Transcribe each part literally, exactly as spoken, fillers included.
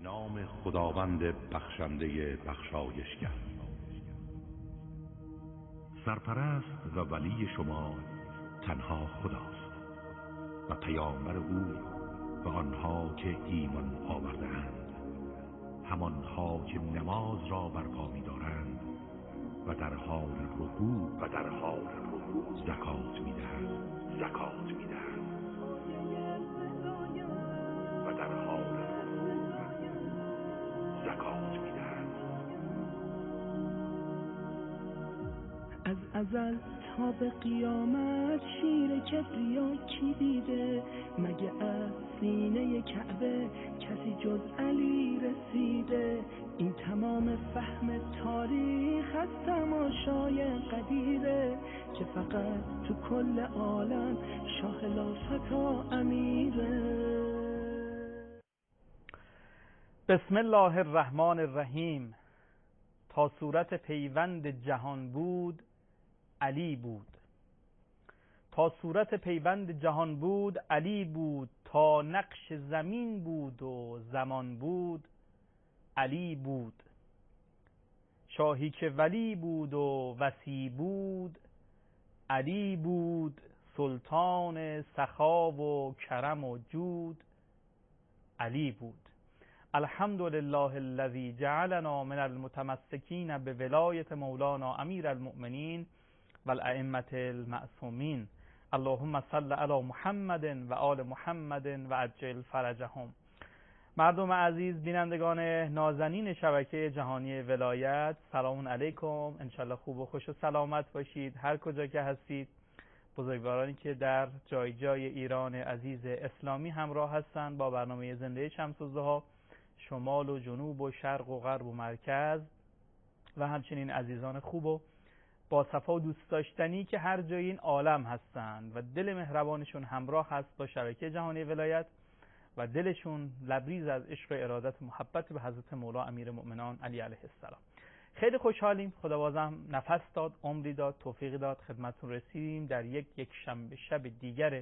نام خداوند بخشنده بخشایشگر. سرپرست و ولی شما تنها خداست و پیامبر او و آنها که ایمان آورده‌اند، همانها که نماز را برپا می‌دارند و در حال رکوع و در حال رکوع زکات می‌دهند زکات می‌دهند و در حال رکوع زکات می‌دهند. از ازل تا به قیامت شیر کبریا کی دیده؟ مگه از سینه کعبه کسی جز علی رسیده؟ این تمام فهم تاریخ از تماشای قدیره که فقط تو کل عالم شاه لافتا امیره. بسم الله الرحمن الرحیم. تا صورت پیوند جهان بود علی بود. تا صورت پیوند جهان بود علی بود. تا نقش زمین بود و زمان بود علی بود. شاهی که ولی بود و وصی بود علی بود. سلطان سخا و کرم و جود علی بود. الحمد لله الذي جعلنا من المتمسكين بولایت مولانا امیر المؤمنین و الائمة المعصومین. اللهم صل علی محمد و آل محمد و عجل فرجهم. مردم عزیز، بینندگان نازنین شبکه جهانی ولایت، سلام علیکم. انشالله خوب و خوش و سلامت باشید هر کجا که هستید. بزرگوارانی که در جای جای ایران عزیز اسلامی همراه هستند با برنامه زنده شمس الضحی، شمال و جنوب و شرق و غرب و مرکز، و همچنین عزیزان خوب و با صفا و دوست داشتنی که هر جای این عالم هستند و دل مهربانشون همراه هست با شبکه جهانی ولایت و دلشون لبریز از عشق و ارادت و محبت به حضرت مولا امیر مؤمنان علی علیه السلام. خیلی خوشحالیم، خدا بازم نفس داد، عمری داد، توفیقی داد، خدمتتون رسیدیم در یک یک شنبه شب دیگر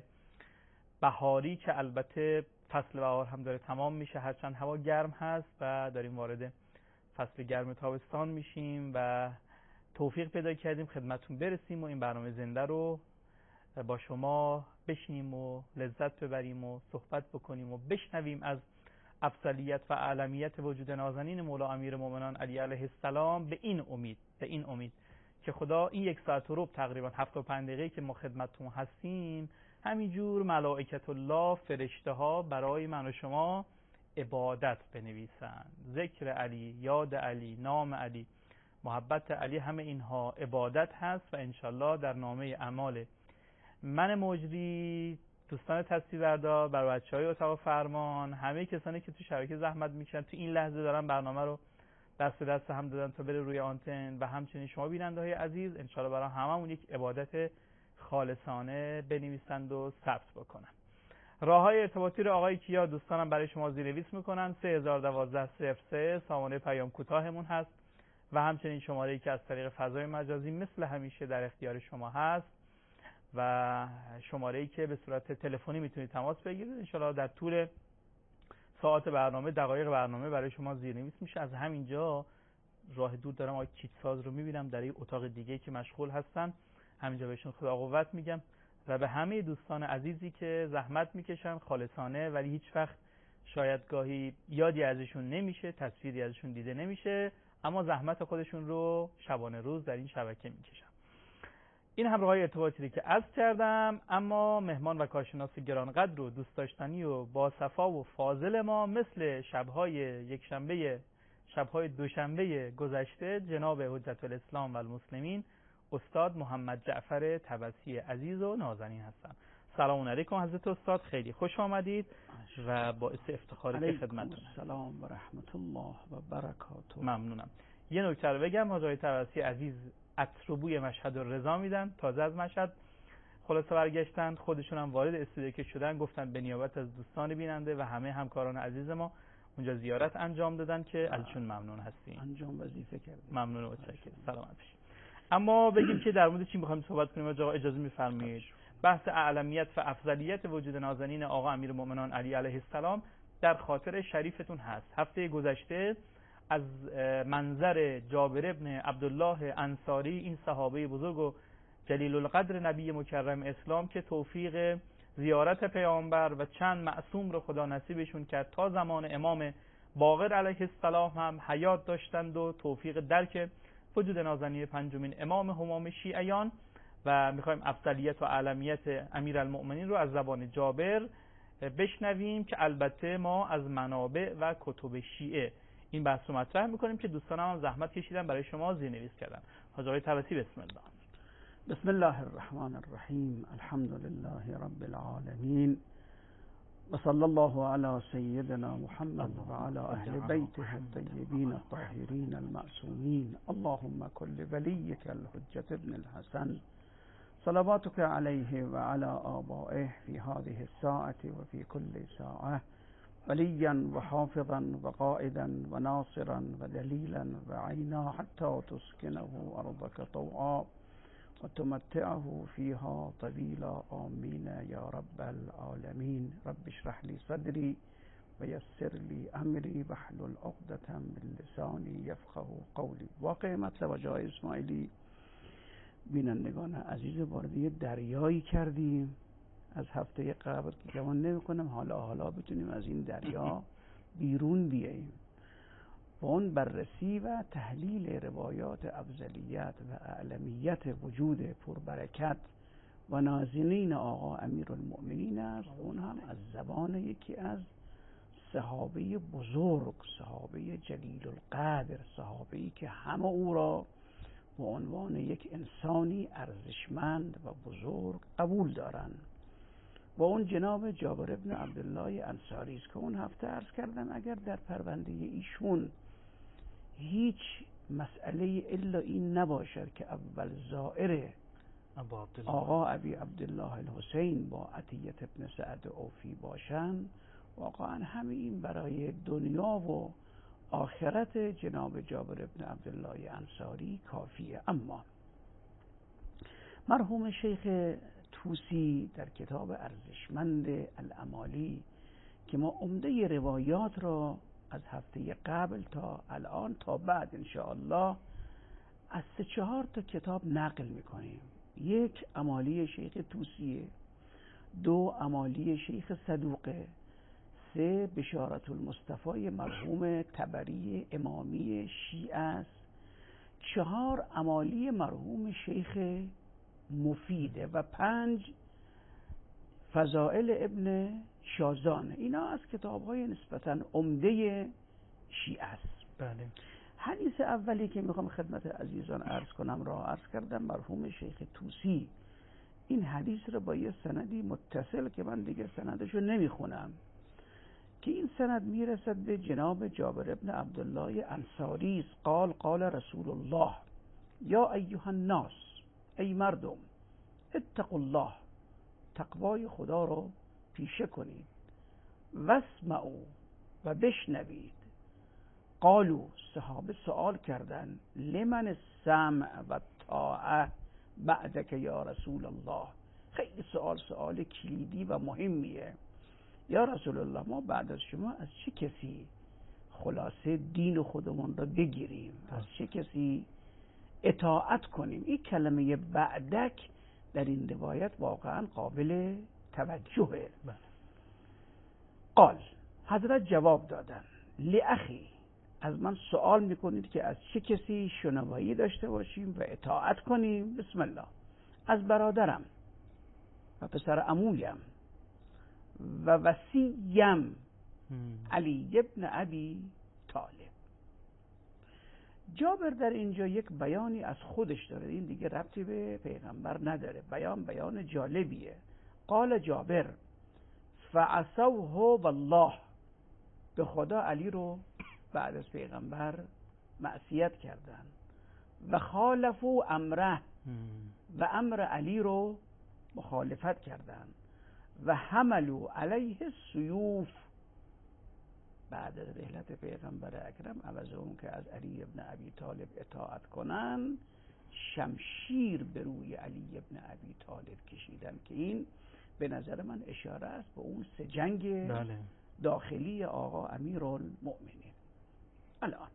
بهاری که البته فصل بهار هم داره تمام میشه، هرچند هوا گرم هست و داریم وارد فصل گرم تابستان میشیم و توفیق پیدا کردیم خدمتتون برسیم و این برنامه زنده رو با شما بشنیم و لذت ببریم و صحبت بکنیم و بشنویم از افضلیت و اعلمیت وجود نازنین مولا امیر مومنان علی علیه السلام. به این امید به این امید که خدا این یک ساعت و ربع تقریبا هفتاد و پنج دقیقه که ما خدمتتون هستیم همینجور ملائکت الله فرشته ها برای من و شما عبادت بنویسن. ذکر علی، یاد علی، نام علی، محبت علی، همه اینها عبادت هست و انشالله در نامه اعمال من مجری، دوستان تصویربردار، بر بچهای اتاق فرمان، همه کسانی که تو شبکه زحمت میکشن تو این لحظه دارن برنامه رو دست به دست هم دادن تا بره روی آنتن، و همچنین شما بیننده های عزیز انشالله برای هممون یک عبادت خالصانه بنویسند و ثبت بکنن. راه های ارتباطی رو آقای کیا دوستانم برای شما زیرنویس میکنن. سه هزار و دوازده صفر سه سامانه پیام کوتاهمون هست و همچنین شماره‌ای که از طریق فضای مجازی مثل همیشه در اختیار شما هست و شماره‌ای که به صورت تلفنی میتونید تماس بگیرید. انشالله در طول ساعت برنامه، دقایق برنامه برای شما زیرنویس میشه. از همینجا راه دور دارم آقای کیتساز رو میبینم در این اتاق دیگه که مشغول هستن، همینجا بهشون خدا قوت میگم و به همه دوستان عزیزی که زحمت میکشن خالصانه ولی هیچ وقت شاید گاهی یادی ازشون نمیشه، تصویری ازشون دیده نمیشه، اما زحمت خودشون رو شبانه روز در این شبکه میکشن. این همراهی ارتباطی که عرض کردم. اما مهمان و کارشناس گرانقدر و دوست داشتنی و با صفا و فاضل ما مثل شبهای یک شنبه، شبهای دوشنبه گذشته، جناب حجت الاسلام و المسلمین استاد محمد جعفر طبسی عزیز و نازنین هستن. سلام علیکم حضرت استاد، خیلی خوش آمدید و باعث افتخاره که خدمتتون. سلام و رحمت الله و برکاته. ممنونم. یه نکته رو بگم، حضرت طبسی عزیز عطربوی مشهد الرضا میدن، تازه از مشهد خلاصه برگشتن، خودشون هم وارد استودیو که شدن گفتن به نیابت از دوستان بیننده و همه همکاران عزیز ما اونجا زیارت انجام دادن که ازشون ممنون هستیم. انجام وظیفه کردیم. ممنون و متشکرم. سلامت باشید. اما بگیم که در مورد چی می‌خوایم صحبت کنیم آقا اجازه می‌فرمایید؟ بحث اعلمیت و افضلیت وجود نازنین آقا امیرالمومنین علی علیه السلام در خاطر شریفتون هست. هفته گذشته از منظر جابر ابن عبدالله انصاری، این صحابه بزرگ و جلیل القدر نبی مکرم اسلام که توفیق زیارت پیامبر و چند معصوم رو خدا نصیبشون کرد تا زمان امام باقر علیه السلام هم حیات داشتند و توفیق درک وجود نازنین پنجمین امام همام شیعیان، و میخوایم افضلیت و اعلمیت امیرالمؤمنین رو از زبان جابر بشنویم که البته ما از منابع و کتب شیعه این بحث رو مطرح میکنیم که دوستانم هم زحمت کشیدن برای شما زیرنویس کردن. حاج آقای طبسی بسم الله. بسم الله الرحمن الرحیم. الحمد لله رب العالمین و صلی الله علی سیدنا محمد و علی اهل بیته الطیبین الطاهرین المعصومین. اللهم کل ولیک الحجة ابن الحسن صلواتك عليه وعلى آبائه في هذه الساعة وفي كل ساعة وليا وحافظا وقائدا وناصرا ودليلا وعينا حتى تسكنه أرضك طوعا وتمتعه فيها طويلا. آمين يا رب العالمين. رب اشرح لي صدري ويسر لي أمري واحلل عقدة من لساني يفقه قولي. واقع مطلب و جای اسماعیلی بینندگان عزیز، وارد دریایی کردیم از هفته قبل که گمان نمی کنم حالا حالا بتونیم از این دریا بیرون بیاییم. با اون بررسی و تحلیل روایات افضلیت و اعلمیت وجود پربرکت و نازنین آقا امیرالمؤمنین است. اون هم از زبان یکی از صحابه بزرگ، صحابه جلیل القدر، صحابه‌ای که همه او را به عنوان یک انسانی ارزشمند و بزرگ قبول دارند. و اون جناب جابر ابن عبدالله انصاری است که اون هفته عرض کردم اگر در پرونده ایشون هیچ مسئله الا این نباشد که اول زائر آقا ابی عبدالله الحسین با عطیت ابن سعد اوفی باشند، واقعا همه این برای دنیا و آخرت جناب جابر ابن عبدالله انصاری کافیه. اما مرحوم شیخ طوسی در کتاب ارزشمند الامالی که ما عمده روایات را از هفته قبل تا الان تا بعد انشاءالله از سه چهار تا کتاب نقل میکنیم. یک امالی شیخ طوسیه، دو امالی شیخ صدوقه، سه بشارت المصطفی مرحوم طبری امامی شیعه است، چهار امالی مرحوم شیخ مفیده و پنج فضائل ابن شازان. اینا از کتاب‌های نسبتاً عمده شیعه است. بله. حدیث اولی که میخوام خدمت عزیزان عرض کنم را عرض کردم مرحوم شیخ طوسی این حدیث رو با یه سندی متصل که من دیگه سندشو نمیخونم که این سند میرسد به جناب جابر ابن عبدالله انصاری است. قال قال رسول الله یا ایها الناس، ای مردم، اتقوا الله، تقوای خدا رو پیشه کنید، واسمعوا و بشنوید. قالوا، صحابه سوال کردند، لمن السمع و طاعه بعدک یا رسول الله. خیلی سوال سوال کلیدی و مهمیه. یا رسول الله، ما بعد از شما از چه کسی خلاصه دین خودمون رو بگیریم؟ از چه کسی اطاعت کنیم؟ این کلمه بعدک در این روایت واقعا قابل توجهه. قال، حضرت جواب دادن، لاخی، از من سوال میکنید که از چه کسی شنوایی داشته باشیم و اطاعت کنیم؟ بسم الله. از برادرم و پسر عمویم و وصیم علی ابن ابی طالب. جابر در اینجا یک بیانی از خودش داره، این دیگه ربطی به پیغمبر نداره. بیان بیان جالبیه. قال جابر فعصوه والله، به خدا علی رو بعد از پیغمبر معصیت کردن و خالفوا امره، و امر علی رو مخالفت کردن و حملوا علیه السیوف، بعد از رحلت پیغمبر اکرم عوض اون که از علی ابن ابی طالب اطاعت کنن، شمشیر به روی علی ابن ابی طالب کشیدن که این به نظر من اشاره است به اون سه جنگ بله. داخلی آقا امیرالمؤمنین. الان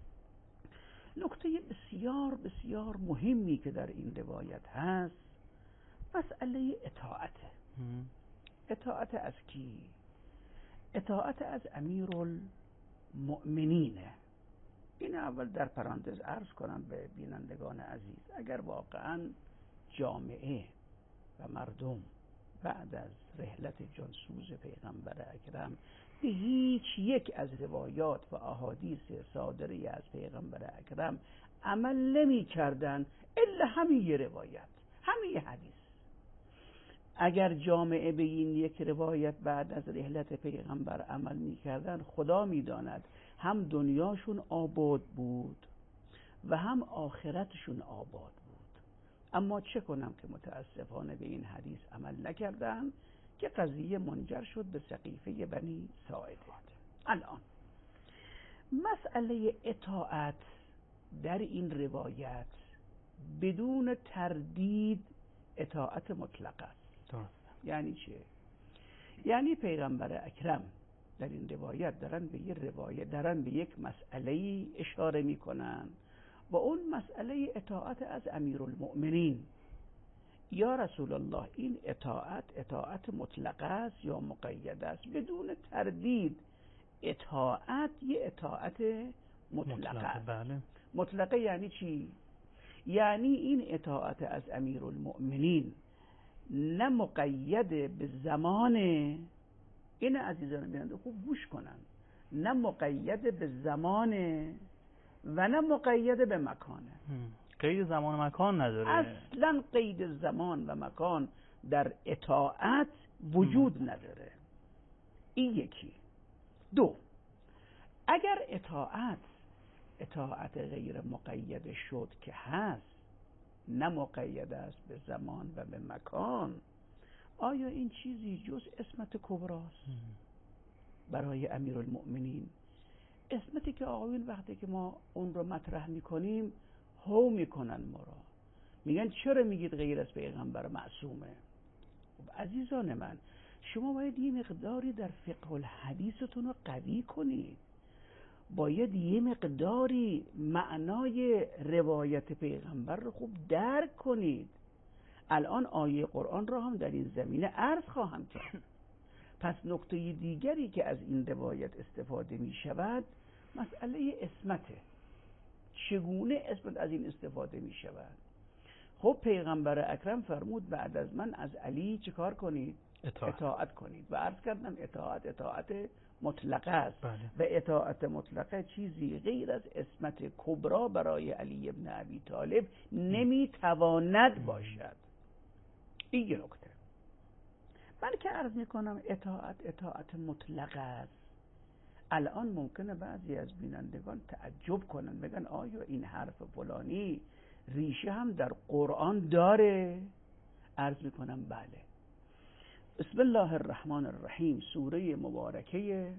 نکته بسیار بسیار مهمی که در این روایت هست مسئله اطاعته. اطاعت از کی؟ اطاعت از امیرالمؤمنینه. این اول در پرانتز عرض کنم به بینندگان عزیز، اگر واقعا جامعه و مردم بعد از رحلت جانسوز پیغمبر اکرم به هیچ یک از روایات و احادیث صادره از پیغمبر اکرم عمل نمی کردن الا همین یه روایت، همین یه حدیث، اگر جامعه به این یک روایت بعد از رحلت پیغمبر عمل می کردن، خدا می داند هم دنیاشون آباد بود و هم آخرتشون آباد بود. اما چه کنم که متاسفانه به این حدیث عمل نکردن که قضیه منجر شد به سقیفه بنی ساعده. الان مسئله اطاعت در این روایت بدون تردید اطاعت مطلق است. یعنی چه؟ یعنی پیغمبر اکرم در این روایت دارن به یک روایت دارن به یک مسئله اشاره میکنن و اون مسئله اطاعت از امیرالمؤمنین. یا رسول الله، این اطاعت اطاعت مطلق است یا مقید است؟ بدون تردید اطاعت یه اطاعت مطلق است. بله. مطلقه یعنی چی؟ یعنی این اطاعت از امیرالمؤمنین نه مقید به زمان، این عزیزان بیننده خوب گوش کنن، نه مقید به زمان و نه مقید به مکانه. قید زمان و مکان نداره. اصلا قید زمان و مکان در اطاعت وجود نداره. این یکی. دو، اگر اطاعت اطاعت غیر مقید شد که هست، نه مقید است به زمان و به مکان، آیا این چیزی جز عصمت کبراست برای امیرالمؤمنین؟ عصمتی که آقایون وقتی که ما اون رو مطرح میکنیم هو میکنن ما را، میگن چرا میگید غیر از پیغمبر معصومه؟ خب عزیزان من، شما باید یه مقداری در فقه الحدیثتون رو قوی کنید، باید یه مقداری معنای روایت پیغمبر رو خوب درک کنید. الان آیه قرآن را هم در این زمینه عرض خواهم کرد. پس نکته دیگری که از این روایت استفاده می شود مسئله عصمته. چگونه عصمت از این استفاده می شود؟ خب پیغمبر اکرم فرمود بعد از من از علی چه کار کنید؟ اطاعت, اطاعت کنید. و عرض کردم اطاعت اطاعت مطلقه است. بله. و اطاعت مطلقه چیزی غیر از عصمت کبرا برای علی ابن ابی طالب نمیتواند باشد. این یه نکته. من که عرض میکنم اطاعت اطاعت مطلقه است، الان ممکنه بعضی از بینندگان تعجب کنن، بگن آیا این حرف فلانی ریشه هم در قرآن داره؟ عرض میکنم بله. بسم الله الرحمن الرحیم، سوره مبارکه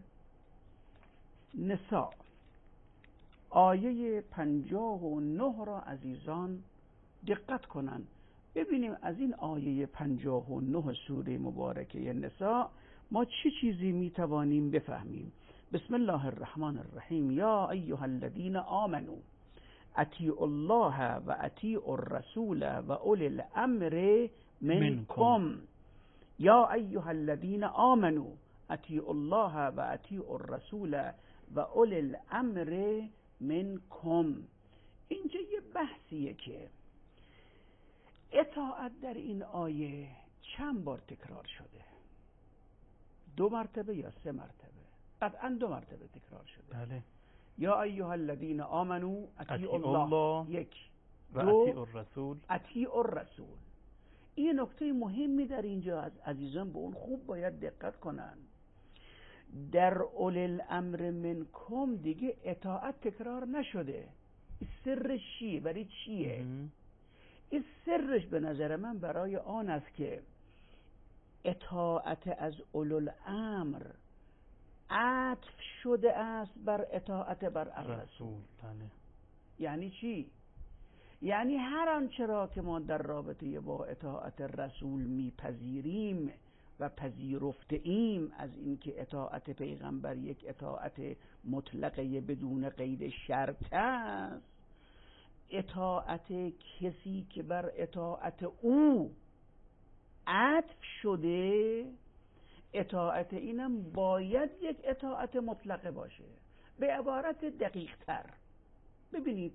نساء، آیه پنجاه و نه را عزیزان دقت کنن. ببینیم از این آیه پنجاه و نه سوره مبارکه نساء ما چه چیزی میتوانیم بفهمیم. بسم الله الرحمن الرحیم، یا ایها الذین آمنوا اطیعوا الله و اطیعوا الرسول و اولی الامر منکم. یا ایها الذین آمنوا اطیعوا الله و اطیعوا الرسول و اولی الامر منکم. اینجا یه بحثیه که اطاعت در این آیه چند بار تکرار شده؟ دو مرتبه یا سه مرتبه؟ قطعا دو مرتبه تکرار شده. بله. یا ایها الذین آمنوا اطیعوا الله, الله یک، و اطیعوا الرسول اطیعوا الرسول. این نکته مهمی در اینجا از عزیزان به اون خوب باید دقت کنن. در اولی الامر منکم دیگه اطاعت تکرار نشده. سرش چیه؟ برای چیه؟ این سرش به نظر من برای آن است که اطاعت از اولو الامر عطف شده است بر اطاعت بر الرسول. بله. یعنی چی؟ یعنی هر آنچه را که ما در رابطه با اطاعت رسول میپذیریم و پذیرفته ایم از اینکه اطاعت پیغمبر یک اطاعت مطلقه بدون قید شرط است، اطاعت کسی که بر اطاعت او عطف شده، اطاعت اینم باید یک اطاعت مطلقه باشه. به عبارت دقیق تر ببینید،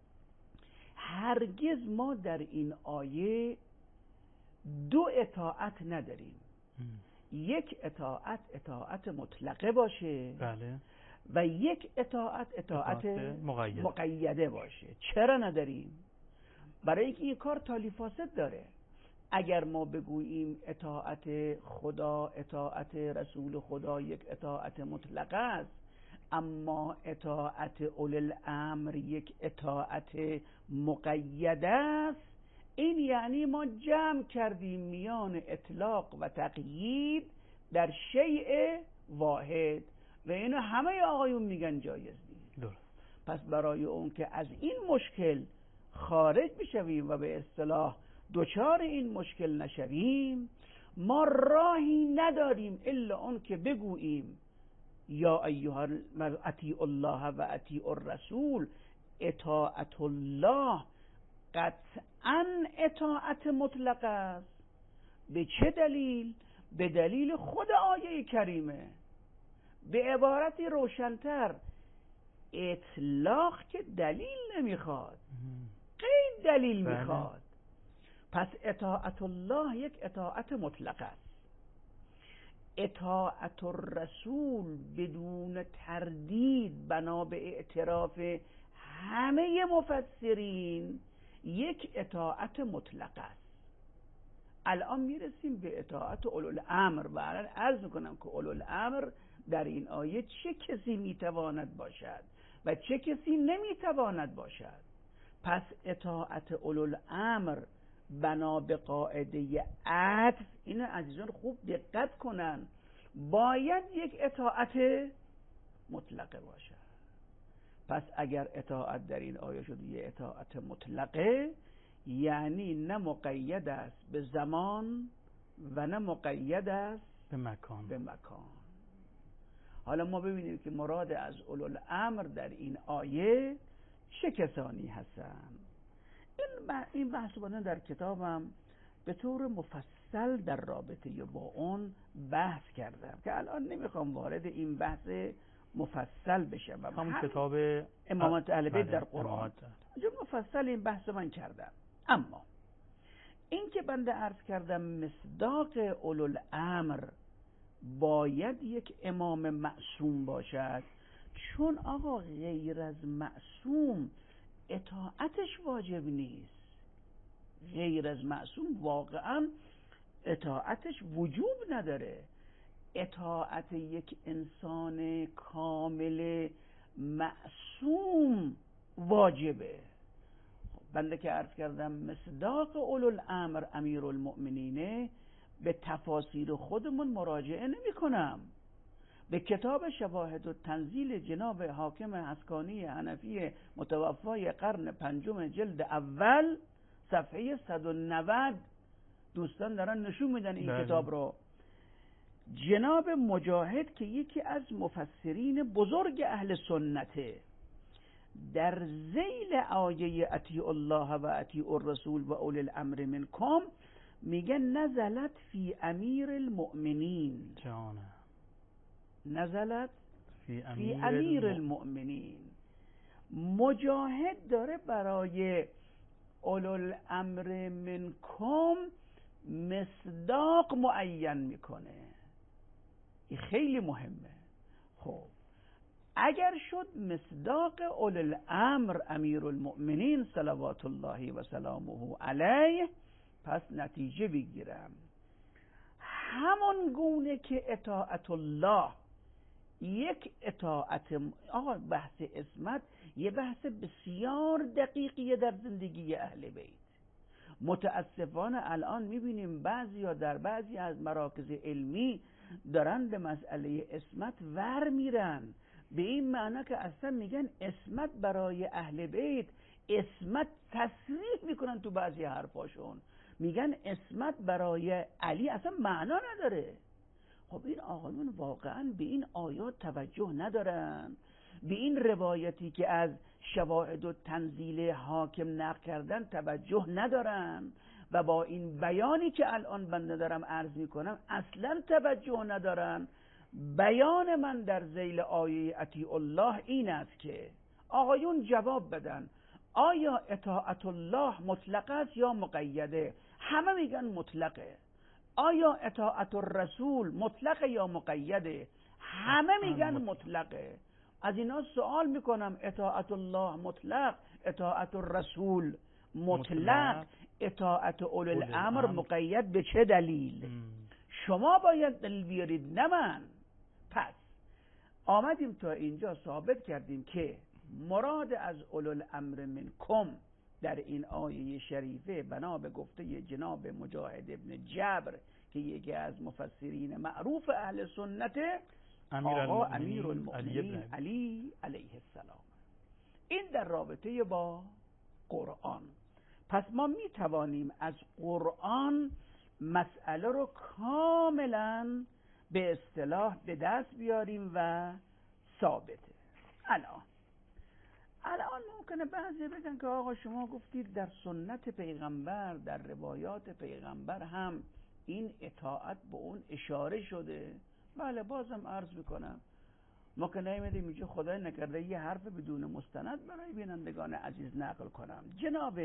هرگز ما در این آیه دو اطاعت نداریم. یک اطاعت اطاعت مطلقه باشه، بله، و یک اطاعت اطاعت, اطاعت مقیده. مقیده باشه. چرا نداریم؟ برای اینکه این کار تالی فاسد داره. اگر ما بگوییم اطاعت خدا، اطاعت رسول خدا یک اطاعت مطلقه است، اما اطاعت اولی الامر یک اطاعت مقیده است، این یعنی ما جمع کردیم میان اطلاق و تقیید در شیء واحد و اینو همه آقایون میگن جایز نیست. درست. پس برای اون که از این مشکل خارج بشویم و به اصطلاح دوچار این مشکل نشویم، ما راهی نداریم الا اون که بگوییم یا ایها اطیعوا الله و اطیعوا الرسول، اطاعت الله قطعا اطاعت مطلق است. به چه دلیل؟ به دلیل خود آیه کریمه. به عبارتی روشنتر، اطلاق که دلیل نمیخواد، غیر دلیل بله. میخواد. پس اطاعت الله یک اطاعت مطلق است. اطاعت الرسول بدون تردید بنا به اعتراف همه مفسرین یک اطاعت مطلق است. الان میرسیم به اطاعت اولو الامر و الان عرض میکنم که اولو الامر در این آیه چه کسی میتواند باشد و چه کسی نمیتواند باشد. پس اطاعت اولو الامر بنا به قاعده عطف، اینو عزیزان خوب دقت کنن، باید یک اطاعت مطلقه باشد. پس اگر اطاعت در این آیه شد یه اطاعت مطلقه، یعنی نه مقید است به زمان و نه مقید است به مکان. به مکان. حالا ما ببینیم که مراد از اولو الامر در این آیه چه کسانی هستند. این بحث رو در کتابم به طور مفصل در رابطه با اون بحث کردم که الان نمیخوام وارد این بحث مفصل بشم. همون کتاب امامت اهل بیت در بله. قرآن جو مفصل این بحث من کردم. اما این که بنده عرض کردم مصداق اولو الامر باید یک امام معصوم باشد، چون آقا غیر از معصوم اطاعتش واجب نیست. غیر از معصوم واقعا اطاعتش وجوب نداره. اطاعت یک انسان کامل معصوم واجبه. بنده که عرض کردم مصداق اولو الامر امیر المؤمنینه، به تفاسیر خودمون مراجعه نمی کنم. به کتاب شواهد و تنزیل جناب حاکم حسکانی حنفی متوفای قرن پنجم جلد اول صفحه صد و نود دوستان دارن نشون میدن این بله. کتاب رو. جناب مجاهد که یکی از مفسرین بزرگ اهل سنته، در ذیل آیه اطیعوا الله و اطیعوا الرسول و اولی الامر منکم میگه نزلت فی امیر المؤمنین. جانه. نزلت فی فی امیر, امیر الم... المؤمنین. مجاهد داره برای اولو الامر منکم مصداق معین میکنه. این خیلی مهمه. خب اگر شد مصداق اولو الامر امیر المؤمنین صلوات الله و سلامه علیه، پس نتیجه بگیرم همون گونه که اطاعت الله یک اطاعت. آقا بحث عصمت یه بحث بسیار دقیقیه در زندگی اهل بیت. متاسفانه الان میبینیم بعضی ها در بعضی از مراکز علمی دارن به مسئله عصمت ور میرن، به این معنی که اصلا میگن عصمت برای اهل بیت، عصمت تصریح میکنن تو بعضی حرفاشون، میگن اسمت برای علی اصلا معنا نداره. خب این آقایون واقعا به این آیات توجه ندارن، به این روایتی که از شواهد و تنزیل حاکم نقل کردن توجه ندارن و با این بیانی که الان بنده دارم عرض میکنم اصلا توجه ندارن. بیان من در ذیل آیه اطیع الله این است که آقایون جواب بدن آیا اطاعت الله مطلق است یا مقیده؟ همه میگن مطلقه. آیا اطاعت الرسول مطلقه یا مقیده؟ همه میگن مطلقه. از اینا سوال میکنم اطاعت الله مطلق، اطاعت الرسول مطلق، اطاعت اولي الامر مقید به چه دلیل؟ شما باید دلیل بیارید نه من. پس آمدیم تا اینجا ثابت کردیم که مراد از اولو الامر منکم در این آیه شریفه بنا به گفته جناب مجاهد ابن جبر که یکی از مفسرین معروف اهل سنت، آقا امیر المؤمنین علی علیه السلام. این در رابطه با قرآن. پس ما می توانیم از قرآن مسئله رو کاملا به اصطلاح به دست بیاریم و ثابته. الان الان ممکنه بعضی بگن که آقا شما گفتید در سنت پیغمبر، در روایات پیغمبر هم این اطاعت به اون اشاره شده. بله، بازم عرض میکنم ما که نمیدیم اینجا خدای نکرده یه حرف بدون مستند برای بینندگان عزیز نقل کنم. جناب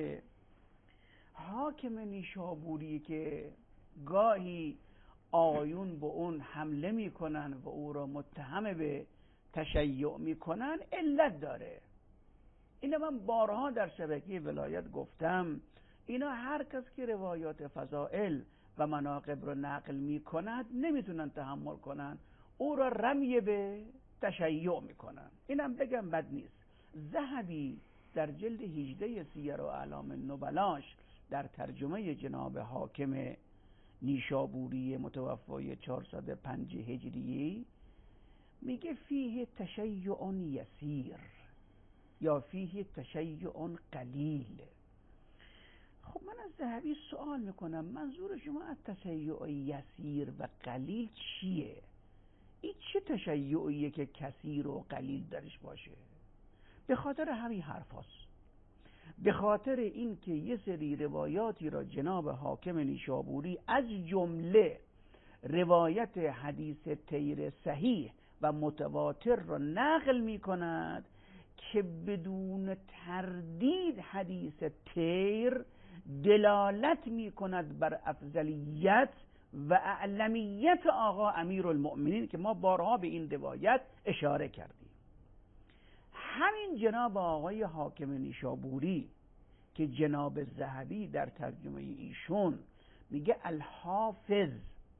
حاکم نیشابوری که گاهی آقایون به اون حمله میکنن و او را متهم به تشیع میکنن علت داره. اینا من بارها در شبکه ولایت گفتم، اینا هر کس که روایات فضائل و مناقب رو نقل میکند نمیتونن تحمل کنن، او را رمی به تشیع میکنن. اینم بگم بد نیست. ذهبی در جلد هجده سیر و اعلام النبلاش در ترجمه جناب حاکم نیشابوری متوفای چهارصد و پنج هجری میگه فیه تشیع یسیر یا فیه تشیع قلیل. خب من از ذهبی سوال میکنم منظور شما از تشیع یسیر و قلیل چیه؟ این چه تشیعیه که کثیر و قلیل درش باشه؟ به خاطر همین حرف هست. به خاطر این که یه سری روایاتی را جناب حاکم نیشابوری از جمله روایت حدیث تیر صحیح و متواتر را نقل می کند که بدون تردید حدیث تیر دلالت می کند بر افضلیت و اعلمیت آقا امیر المؤمنین که ما بارها به این روایت اشاره کردیم. همین جناب آقای حاکم نیشابوری که جناب ذهبی در ترجمه ایشون میگه الحافظ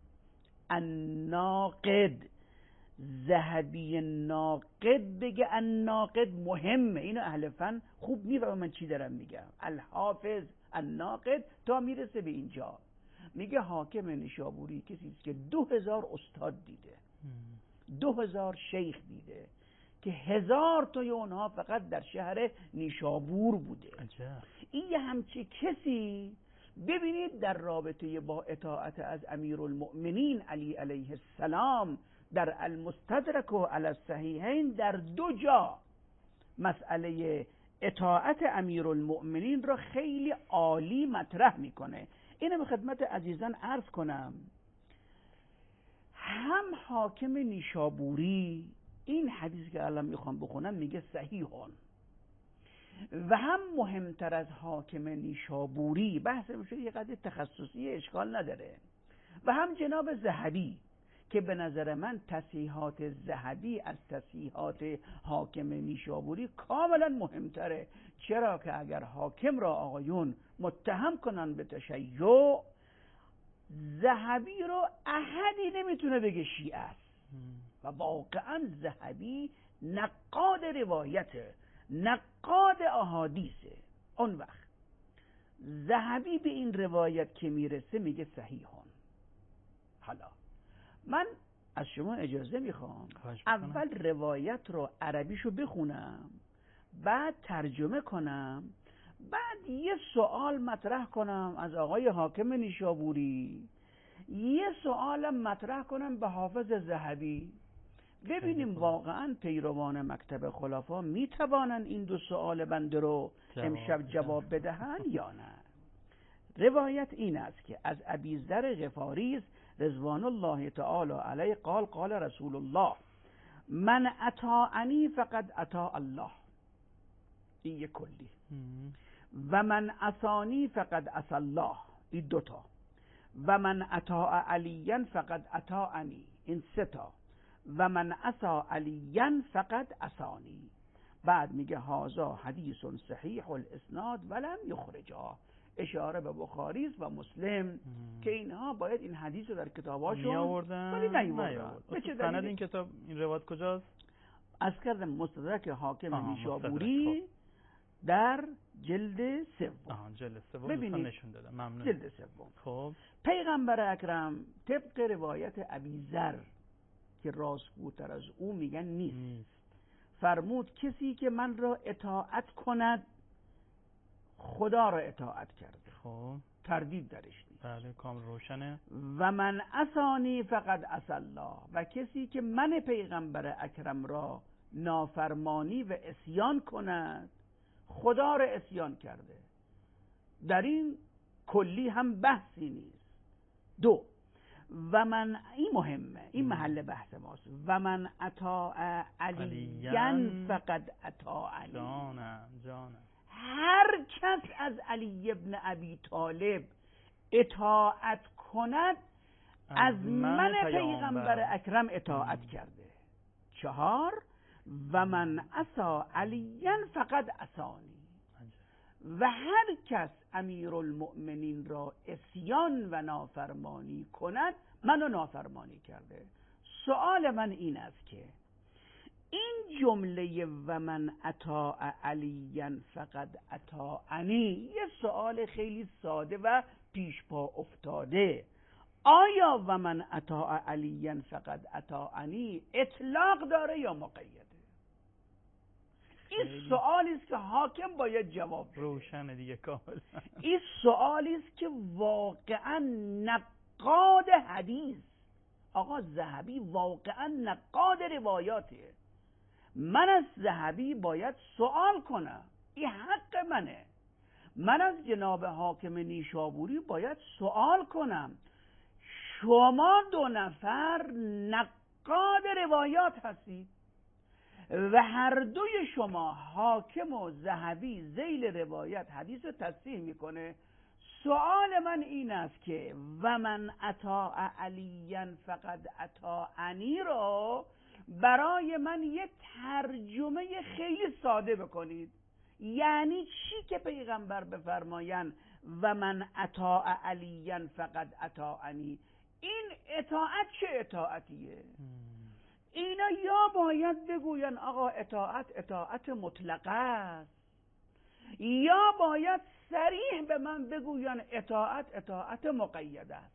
الناقد، ذهبی ناقد بگه الناقد مهمه. اینو اهل فن خوب میفهمن من چی دارم میگم. الحافظ الناقد تا میرسه به اینجا میگه حاکم نیشابوری کسی است که دو هزار استاد دیده، دو هزار شیخ دیده که هزار تای اونها فقط در شهر نیشابور بوده. عجب. این یه همچی کسی ببینید در رابطه با اطاعت از امیرالمؤمنین علی علیه السلام در المستدرک و علی الصحیحین در دو جا مسئله اطاعت امیرالمؤمنین را خیلی عالی مطرح میکنه. اینو به خدمت عزیزان عرض کنم. هم حاکم نیشابوری این حدیث که الان میخوام بخونم میگه صحیحون، و هم مهمتر از حاکم نیشابوری بحث میشه یه قضیه تخصصی اشکال نداره، و هم جناب ذهبی که به نظر من تصحیحات ذهبی از تصحیحات حاکم نیشابوری کاملا مهمتره. چرا که اگر حاکم را آقایون متهم کنن به تشیع، ذهبی رو احدی نمیتونه بگه شیعه است. و واقعا ذهبی نقاد روایته، نقاد احادیثه. اون وقت ذهبی به این روایت که میرسه میگه صحیحون. حالا من از شما اجازه میخوام اول روایت رو عربیشو بخونم، بعد ترجمه کنم، بعد یه سوال مطرح کنم از آقای حاکم نیشابوری، یه سوالم مطرح کنم به حافظ ذهبی، ببینیم واقعا پیروان مکتب خلفا میتوانن این دو سوال بنده رو امشب جواب بدهن یا نه. روایت این است که از ابی ذر غفاری است رضوان الله تعالی علیه قال قال رسول الله من اطاعنی فقد اطاع الله، این یک کلی، و من عصانی فقد عصی الله، این دوتا، و من اطاع علیا فقد اطاعنی، این سه تا، و من عصا علیا فقد عصانی. بعد میگه هذا حدیث صحیح الاسناد ولم یخرجا، اشاره به بخاری است و مسلم ام. که اینها باید این حدیث رو در کتاباشون میآوردن ولی نیاوردن. به چه دلیل این کتاب این روایت کجاست؟ از کردم مستدرک حاکم نیشابوری در جلد سوم. آها جلد سوم ببینید نشون دادم. ممنون. جلد سوم. خب پیغمبر اکرم طبق روایت ابی ذر که راستگوتر از او میگن نیست. نیست فرمود کسی که من را اطاعت کند خدا را اطاعت کرده. خب تردید درش نیست. بله کامل روشنه. و من عصانی فقد عصی الله، و کسی که من پیغمبر اکرم را نافرمانی و عصیان کند خدا را عصیان کرده. در این کلی هم بحثی نیست. دو، و من، این مهمه، این محل بحث ماست، و من اطاع علیاً فقد اطاعنی. جانم جانم هر کس از علی ابن ابی طالب اطاعت کند از من پیغمبر اکرم اطاعت کرده. چهار، و من عصا علیاً فقد عصانی، و هر کس امیرالمؤمنین را عصیان و نافرمانی کند منو نافرمانی کرده. سوال من این است که این جمله و من اطاع علیاً فقد اطاعنی یه سوال خیلی ساده و پیش پا افتاده، آیا و من اطاع علیاً فقد اطاعنی اطلاق داره یا مقیده؟ این سوالی است که حاکم باید جواب بده. روشن دیگه کامل. این سوالی است که واقعا نقاد حدیث آقا ذهبی واقعا نقاد روایاته. من از ذهبی باید سوال کنم، این حق منه. من از جناب حاکم نیشابوری باید سوال کنم. شما دو نفر نقاد روایات هستید و هر دوی شما حاکم و ذهبی ذیل روایت حدیث رو تصحیح میکنه. سوال من این است که و من اطاع علیاً فقد اطاعنی رو برای من یه ترجمه خیلی ساده بکنید. یعنی چی که پیغمبر بفرماین و من اطاع علیاً فقد اطاعنی؟ این اطاعت چه اطاعتیه؟ اینا یا باید بگوین آقا اطاعت اطاعت مطلقه است، یا باید صریح به من بگوین اطاعت اطاعت مقیده است.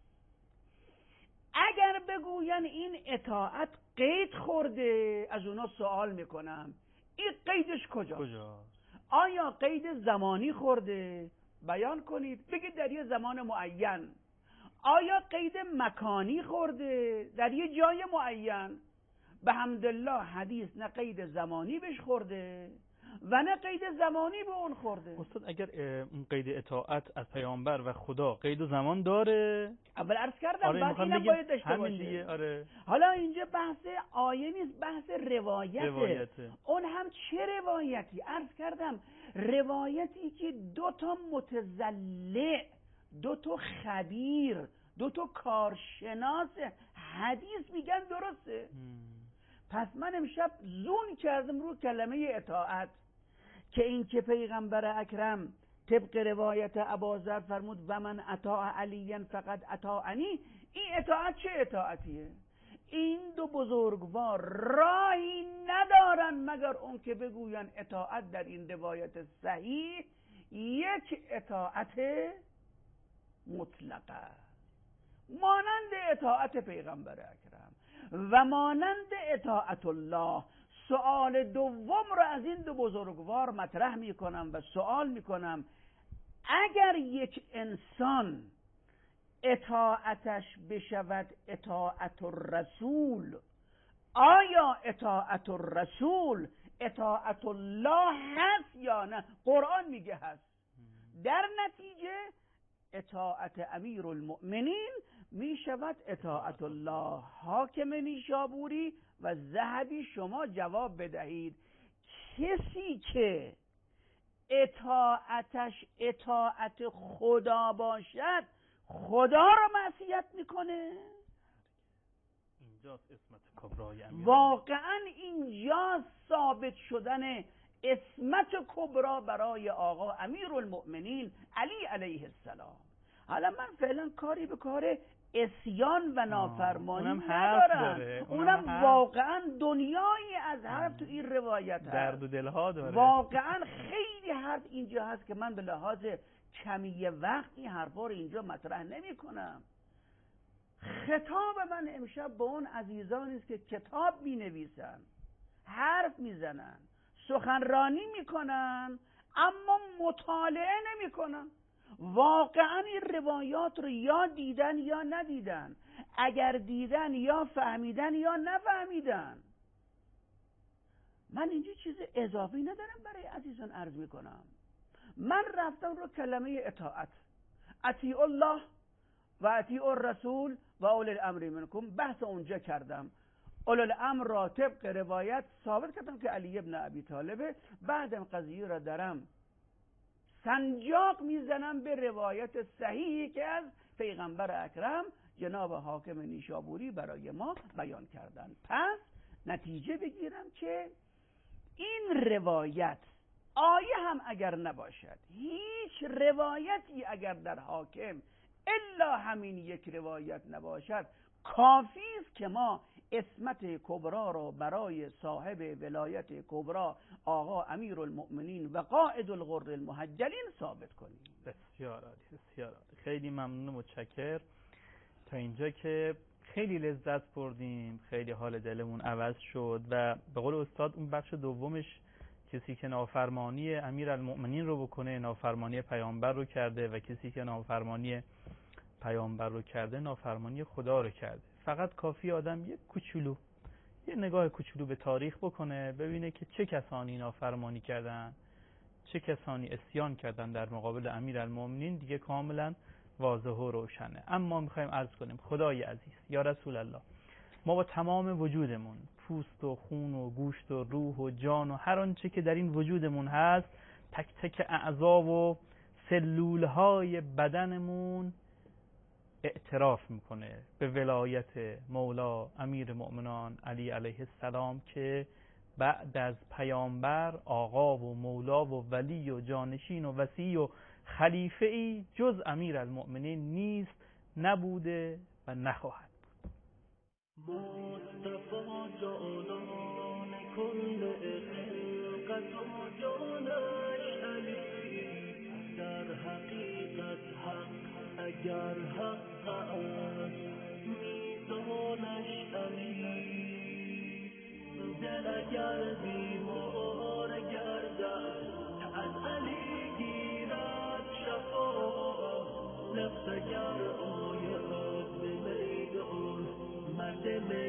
اگر بگوین این اطاعت قید خورده، از اونا سوال میکنم این قیدش کجاست؟ کجاست؟ آیا قید زمانی خورده؟ بیان کنید، بگید در یه زمان معین. آیا قید مکانی خورده؟ در یه جای معین. به حمدالله حدیث نه قید زمانی بهش خورده و نه قید زمانی به اون خورده. استاد اگر اون قید اطاعت از پیامبر و خدا قید و زمان داره، اول عرض کردم آره بعد اینم باید داشته باشه دیگه. آره. حالا اینجا بحث آیه نیست، بحث روایته. روایته. اون هم چه روایتی؟ عرض کردم روایتی که دو تا متزلع، دو تا خبیر، دو تا کارشناس حدیث میگن درسته. م. پس من امشب زون کردم رو کلمه اطاعت که این که پیغمبر اکرم طبق روایت ابوذر فرمود و من اطاع علیاً فقد اطاعنی، این اطاعت چه اطاعتیه؟ این دو بزرگوار راهی ندارن مگر اون که بگوین اطاعت در این روایت صحیح یک اطاعت مطلقه مانند اطاعت پیغمبر اکرم و مانند اطاعت الله. سوال دوم رو از این دو بزرگوار مطرح میکنم و سوال میکنم اگر یک انسان اطاعتش بشود اطاعت الرسول، آیا اطاعت الرسول اطاعت الله هست یا نه؟ قرآن میگه هست. در نتیجه اطاعت امیر المؤمنین میشود اطاعت الله. حاکم نیشابوری و ذهبی شما جواب بدهید کسی که اطاعتش اطاعت خدا باشد خدا را معصیت میکنه؟ اینجاست اسمت کبرای امیر. واقعا اینجاست ثابت شدن اسمت کبرا برای آقا امیر المؤمنین علی علیه السلام. حالا من فعلا کاری به کار اسیان و نافرمانی اونم ندارم، اونم, اونم واقعا دنیایی از حرف تو این روایت هست، درد و دلها داره. واقعا خیلی حرف اینجا هست که من به لحاظ کمی وقت این حرفا رو اینجا مطرح نمی کنم. خطاب من امشب به اون عزیزانی است که کتاب می نویسن، حرف می زنن، سخنرانی می کنن اما مطالعه نمی کنن. واقعا این روایات رو یا دیدن یا ندیدن، اگر دیدن یا فهمیدن یا نفهمیدن. من اینجا چیز اضافی ندارم برای عزیزان عرض می کنم. من رفتم رو کلمه اطاعت، اطیع الله و اطیع الرسول و اولی الامر منکم، بحث اونجا کردم. اولی الامر را طبق روایت ثابت کردم که علی ابن ابی طالبه. بعدم قضیه را درم سنجاق میزنم به روایت صحیحی که از پیغمبر اکرم جناب حاکم نیشابوری برای ما بیان کردن. پس نتیجه بگیرم که این روایت آیه هم اگر نباشد، هیچ روایتی اگر در حاکم الا همین یک روایت نباشد، کافی است که ما اسمت کبرا را برای صاحب ولایت کبرا آقا امیر المؤمنین و قائد الغر المحجلین ثابت کنیم. بسیار عالی، بسیار عالی. خیلی ممنون و متشکر. تا اینجا که خیلی لذت بردیم، خیلی حال دلمون عوض شد و به قول استاد اون بخش دومش کسی که نافرمانی امیر المؤمنین رو بکنه نافرمانی پیامبر رو کرده و کسی که نافرمانی پیامبر رو کرده نافرمانی خدا رو کرده. فقط کافی آدم یک کوچولو یه نگاه کوچولو به تاریخ بکنه ببینه که چه کسانی نافرمانی کردن، چه کسانی عصیان کردن در مقابل امیر المؤمنین، دیگه کاملا واضح و روشنه. اما میخوایم عرض کنیم خدای عزیز یا رسول الله، ما با تمام وجودمون، پوست و خون و گوشت و روح و جان و هر آنچه که در این وجودمون هست، تک تک اعضا و سلولهای بدنمون اعتراف میکنه به ولایت مولا امیر مؤمنان علی علیه السلام که بعد از پیامبر آقا و مولا و ولی و جانشین و وصی و خلیفه ای جز امیر المؤمنین نیست، نبوده و نخواهد بود. مصطفی جانان کل خلقت و جانش علی، در حقیقت حق اگر حق است میزانش علی، دل اگر بیمار گردد از علی گیرد شفا، نفس اگر آید به میدان مرد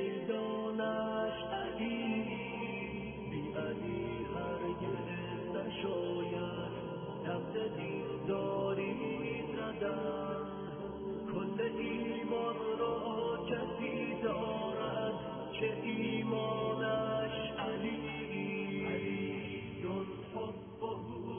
میدانش علی، بی علی هرگز نشاید تفت دینداری زدن، کل ایمان را کسی دارد چه ایمانش علی، علی دون حبه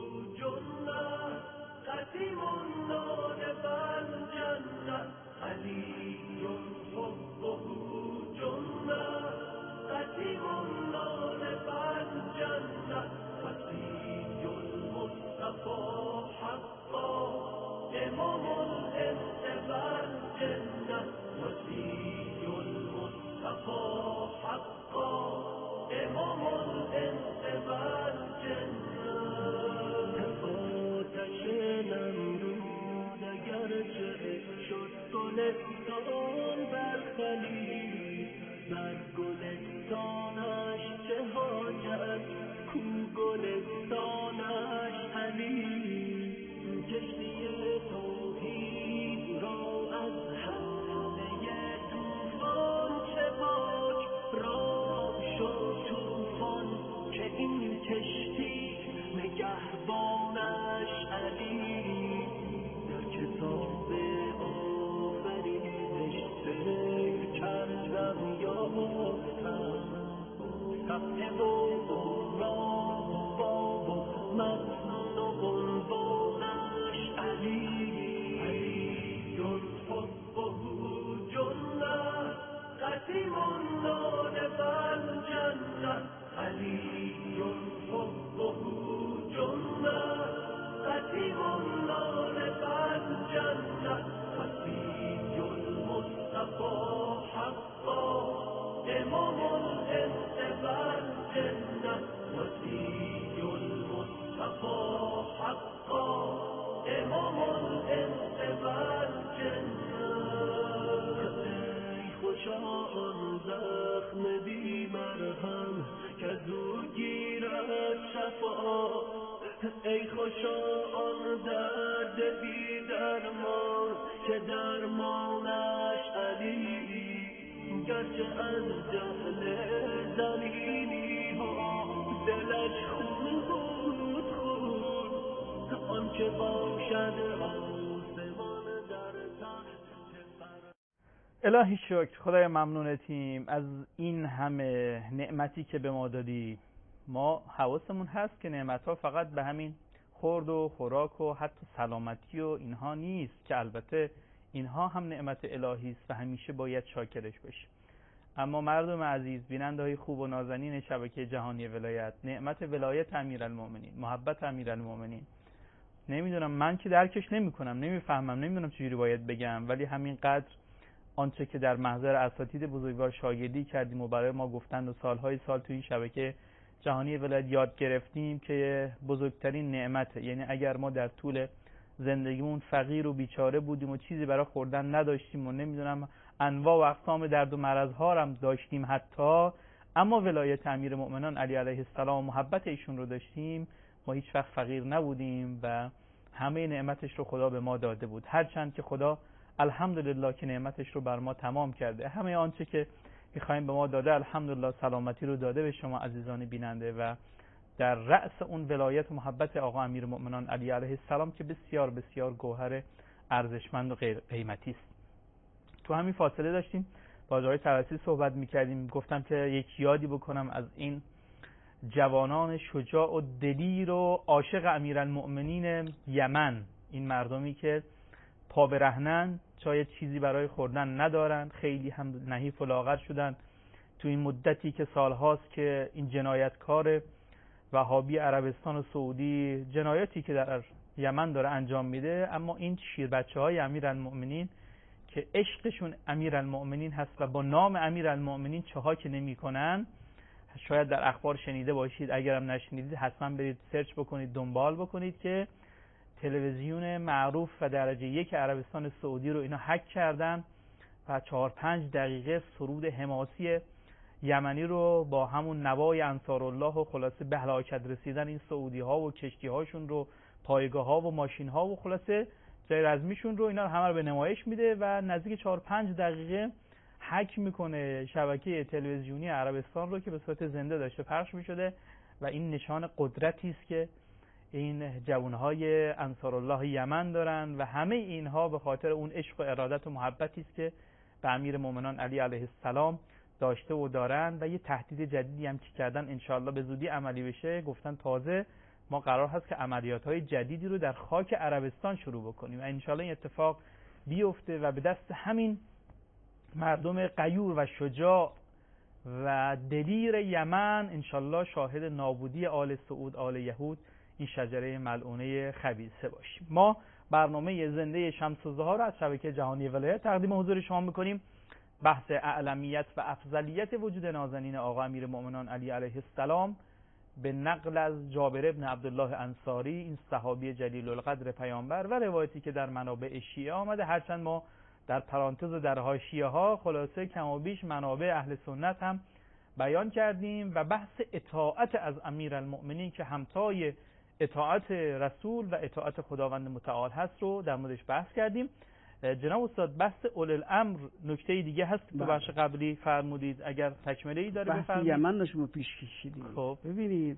جنة قدیم نان بر جنة، علی دون حبه جنة قدیم نان بر جنة، وصی المصطفى حقا امام الانس بر جنة، وصی المصطفى حقا امام الانس بر جنة. آتش نمرود اگرچه شد گلستان بر خلیل، بر گلستانش چه حاجت المصطفى حقا امام الانس والجنه ای خوشا آن زخم بی مرهم که زو گیرد شفا ای خوشا آن درد بی درمان که درمانش علی گرچه از جهل زمینی ها دلش خون بود خون آن که باشد آسمان در تحت. الهی شکر خدای ممنونتیم از این همه نعمتی که به ما دادی. ما حواسمون هست که نعمتها فقط به همین خورد و خوراک و حتی سلامتی و اینها نیست که البته اینها هم نعمت الهی است و همیشه باید شاکرش باشیم. اما مردم عزیز، بیننده‌های خوب و نازنین شبکه جهانی ولایت، نعمت ولایت امیرالمومنین، محبت امیرالمومنین، نمیدونم من که درکش نمی‌کنم، نمیفهمم، نمیدونم چجوری باید بگم، ولی همینقدر آنچه که در محضر اساتید بزرگوار شاگردی کردیم و برای ما گفتند و سالهای سال توی این شبکه جهانی ولایت یاد گرفتیم که بزرگترین نعمته. یعنی اگر ما در طول زندگیمون فقیر و بیچاره بودیم و چیزی برای خوردن نداشتیم و نمیدونم انواع و اقسام درد و مرض‌ها هم داشتیم حتی، اما ولایت امیرالمؤمنین علی علیه السلام و محبت ایشون رو داشتیم، ما هیچ وقت فقیر نبودیم و همه نعمتش رو خدا به ما داده بود. هرچند که خدا الحمدلله که نعمتش رو بر ما تمام کرده، همه آنچه که می‌خوایم به ما داده، الحمدلله سلامتی رو داده به شما عزیزان بیننده و در رأس اون ولایت و محبت آقا امیرالمؤمنین علی علیه السلام که بسیار بسیار گوهر ارزشمند و قیمتی است. تو همین فاصله داشتیم با آقای طرسی صحبت می‌کردیم، گفتم که یک یادی بکنم از این جوانان شجاع و دلیر و عاشق امیرالمؤمنین یمن، این مردمی که پا برهنن، شاید چیزی برای خوردن ندارن، خیلی هم نحیف و لاغر شدن تو این مدتی که سالهاست که این جنایتکار وهابی عربستان و سعودی جنایاتی که در یمن داره انجام میده، اما این شیر بچه های امیرالمؤمنین که عشقشون امیرالمؤمنین هست و با نام امیرالمؤمنین چها که نمی کنن، شاید در اخبار شنیده باشید، اگرم نشنیدید حتما برید سرچ بکنید، دنبال بکنید که تلویزیون معروف و درجه یک عربستان سعودی رو اینا هک کردن و چهار پنج دقیقه سرود حماسی یمنی رو با همون نوای انصارالله و خلاصه به هلاکت رسیدن این سعودی ها و کشتی هاشون رو، پایگاه ها و ماشین ها و خلاصه جای رزمیشون رو، اینا رو همه رو به نمایش میده و نزدیک چهار پنج دقیقه هک میکنه شبکه تلویزیونی عربستان رو که به صورت زنده داشته پخش میشده و این نشان قدرتی است که این جوانهای انصارالله یمن دارن و همه اینها به خاطر اون عشق و ارادت و محبتی است که به امیرالمؤمنین علی علیه السلام داشته و دارن و یه تهدید جدیدی هم که کردن انشاءالله به زودی عملی بشه. گفتن تازه ما قرار هست که عملیات‌های جدیدی رو در خاک عربستان شروع بکنیم و انشاءالله این اتفاق بیفته و به دست همین مردم غیور و شجاع و دلیر یمن انشاءالله شاهد نابودی آل سعود آل یهود این شجره ملعونه خبیثه باشیم. ما برنامه زنده شمس الضحی را از شبکه جهانی ولایت تقدیم حضور شما می‌کنیم. بحث اعلمیت و افضلیت وجود نازنین آقا امیرالمؤمنین علی علیه السلام به نقل از جابر ابن عبدالله انصاری، این صحابی جلیل القدر پیامبر، و روایتی که در منابع شیعه آمده، هرچند ما در پرانتز و در حاشیه ها خلاصه کم و بیش منابع اهل سنت هم بیان کردیم و بحث اطاعت از امیرالمؤمنین که همتای اطاعت رسول و اطاعت خداوند متعال هست رو در موردش بحث کردیم. جناب استاد بحث اول الامر نکته دیگه هست که بخش قبلی فرمودید، اگر تکمله ای داره بفرمایید. بحث یمن رو شما پیش کشیدید. خب ببینید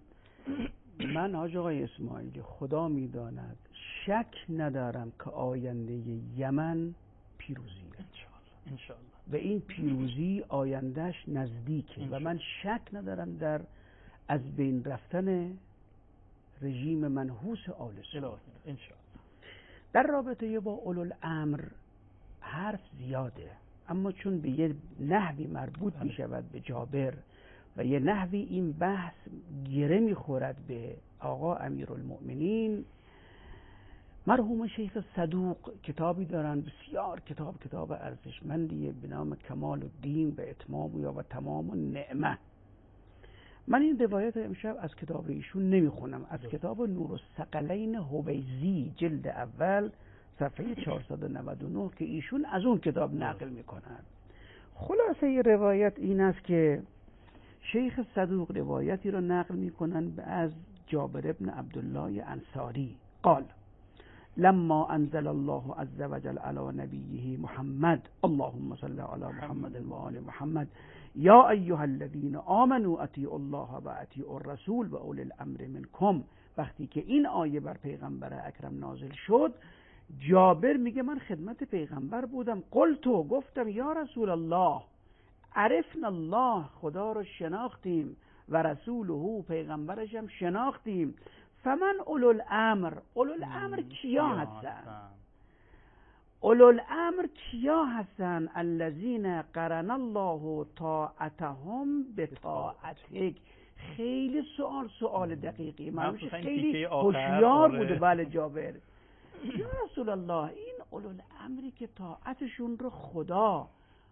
من حاج آقای اسماعیلی خدا میداند شک ندارم که آینده یمن پیروزی انشاءالله انشاءالله و این پیروزی آیندهش نزدیکه و من شک ندارم در از بین رفتن رژیم منحوس آل سعود انشاءالله. در رابطه با اولو الامر حرف زیاده، اما چون به یه نحوی مربوط می شود به جابر و یه نحوی این بحث گره می خورد به آقا امیرالمؤمنین، مرحوم شیخ صدوق کتابی دارن بسیار کتاب کتاب ارزشمندیه به نام کمال الدین و اتمام یا و تمام النعمه من این روایت امشب از کتاب ایشون نمیخونم، از کتاب نور الثقلین حویزی جلد اول صفحه چهارصد و نود و نه که ایشون از اون کتاب نقل میکنن. خلاصه ی روایت این است که شیخ صدوق روایتی رو نقل میکنن از جابر ابن عبدالله انصاری قال لما انزل الله عز وجل على نبیه محمد اللهم صل علی محمد و آل محمد یا ایها الذین آمنوا اطیعوا الله و اطیعوا الرسول و اولی الامر منکم، وقتی که این آیه بر پیغمبر اکرم نازل شد، جابر میگه من خدمت پیغمبر بودم، قلتو گفتم یا رسول الله عرفنا الله، خدا رو شناختیم، و رسوله پیغمبرش هم شناختیم، فمن اولو الامر، اولو الامر کیا هستن؟ اولو الامر کیا هستن؟ الذین قرن الله طاعتهم بطاعتک. خیلی سوال سوال دقیقی، معلومش خیلی هوشیار بوده. بله جابر، یا رسول الله این اولو الامری که طاعتشون رو خدا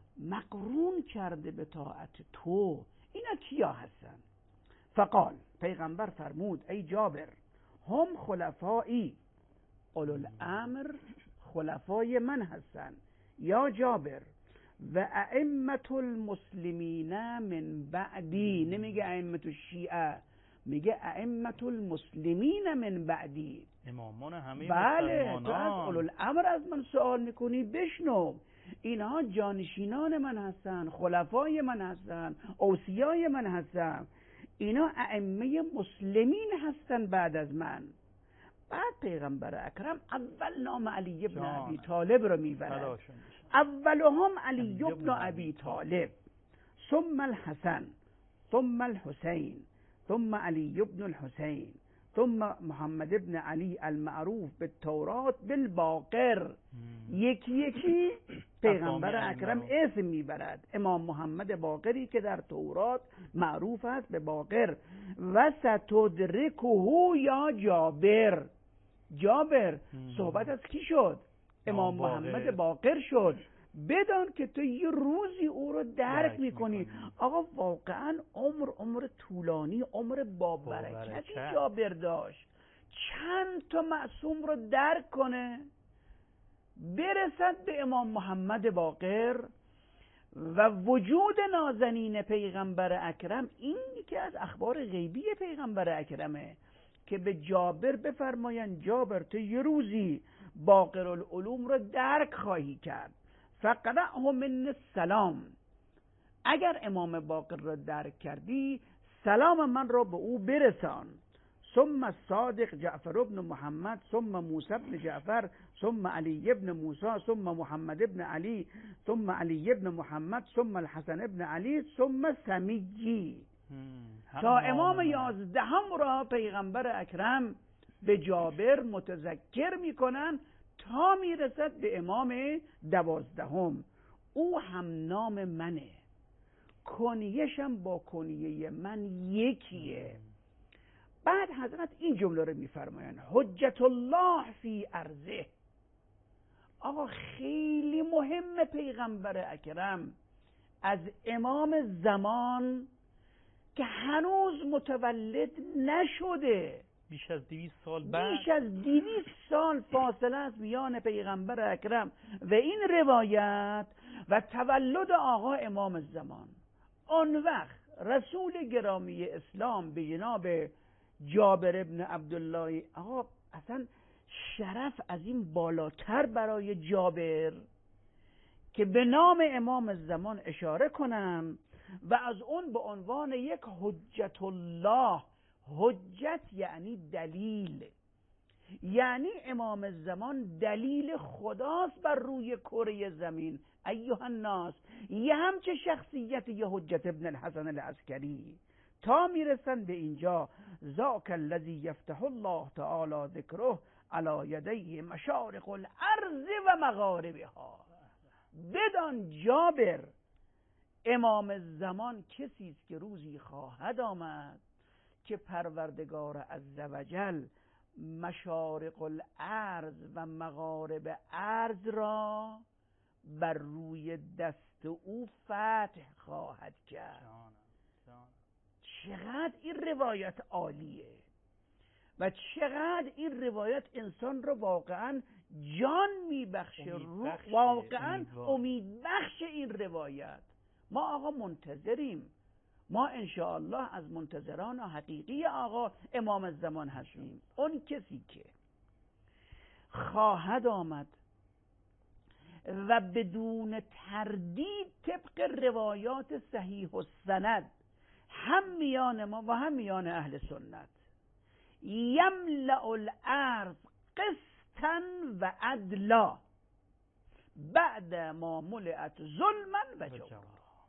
مقرون کرده به طاعت تو، اینا کیا هستن؟ فقال، پیغمبر فرمود ای جابر هم خلفایی، اولو الامر خلفای من هستن یا جابر، و ائمة المسلمین من بعدی. نمیگه ائمة الشیعه، میگه ائمة المسلمین من بعدی، امامان همه بله. تو از اولو الامر از من سوال میکنی، بشنو، اینها جانشینان من هستن، خلفای من هستن، اوصیای من هستن، اینا ائمه مسلمین هستن بعد از من. بعد پیغمبر اکرم اول نام علی ابن ابی طالب رو میبرد، اولهم علی ابن ابی طالب، ثم الحسن، ثم الحسین، ثم علی ابن الحسین، ثم محمد ابن علی المعروف بالتورات بالباقر. یکی یکی پیغمبر اکرم اسم میبرد، امام محمد باقری که در تورات معروف است به باقر. و ستدرکه یا جابر، جابر صحبت از کی شد؟ امام محمد باقر شد. بدان که تو یه روزی او رو درک میکنی. آقا واقعا عمر عمر طولانی، عمر با برکتی جابر داشت، چند تا معصوم رو درک کنه، برسد به امام محمد باقر و وجود نازنین پیغمبر اکرم. این که از اخبار غیبی پیغمبر اکرمه که به جابر بفرماین جابر تو یه روزی باقر العلوم رو درک خواهی کرد، فقرأه من السلام، اگر امام باقر را درک کردی سلام من را به او برسان. ثم الصادق جعفر ابن محمد، ثم موسی ابن جعفر، ثم علی ابن موسی، ثم محمد ابن علی، ثم علی ابن محمد، ثم الحسن ابن علی، ثم سمیجی. تا امام یازدهم را پیغمبر اکرم به جابر متذکر میکنن تا میرسد به امام دوازدهم. او هم نام منه، کنیشم با کنیه من یکیه. بعد حضرت این جمله رو میفرمایند حجت الله فی ارضه. آقا خیلی مهم، پیغمبر اکرم از امام زمان که هنوز متولد نشده، بیش از دویست سال بعد، بیش از دویست سال فاصله است میان پیغمبر اکرم و این روایت و تولد آقا امام زمان. آن وقت رسول گرامی اسلام به جناب جابر ابن عبدالله، آقا اصلا شرف از این بالاتر برای جابر که به نام امام زمان اشاره کنم و از اون به عنوان یک حجت الله. حجت یعنی دلیل، یعنی امام زمان دلیل خداست بر روی کره زمین. ایها الناس، یه همچه شخصیت یه حجت ابن الحسن العسکری تا میرسن به اینجا. ذاک الذی یفتح الله تعالی ذکره علی یدیه مشارق الارض و مغاربها. بدان جابر امام زمان کسی است که روزی خواهد آمد که پروردگار عزوجل مشارق الارض و مغارب ارض را بر روی دست او فتح خواهد کرد. چقدر این روایت عالیه و چقدر این روایت انسان رو واقعا جان میبخشه، رو واقعا امید بخش این روایت. ما آقا منتظریم، ما انشاءالله از منتظران حقیقی آقا امام الزمان هستیم. اون کسی که خواهد آمد و بدون تردید طبق روایات صحیح و سند هم میان ما و هم میان اهل سنت یملأ الارض قسطا و عدلا بعد ما ملئت ظلما و جورا.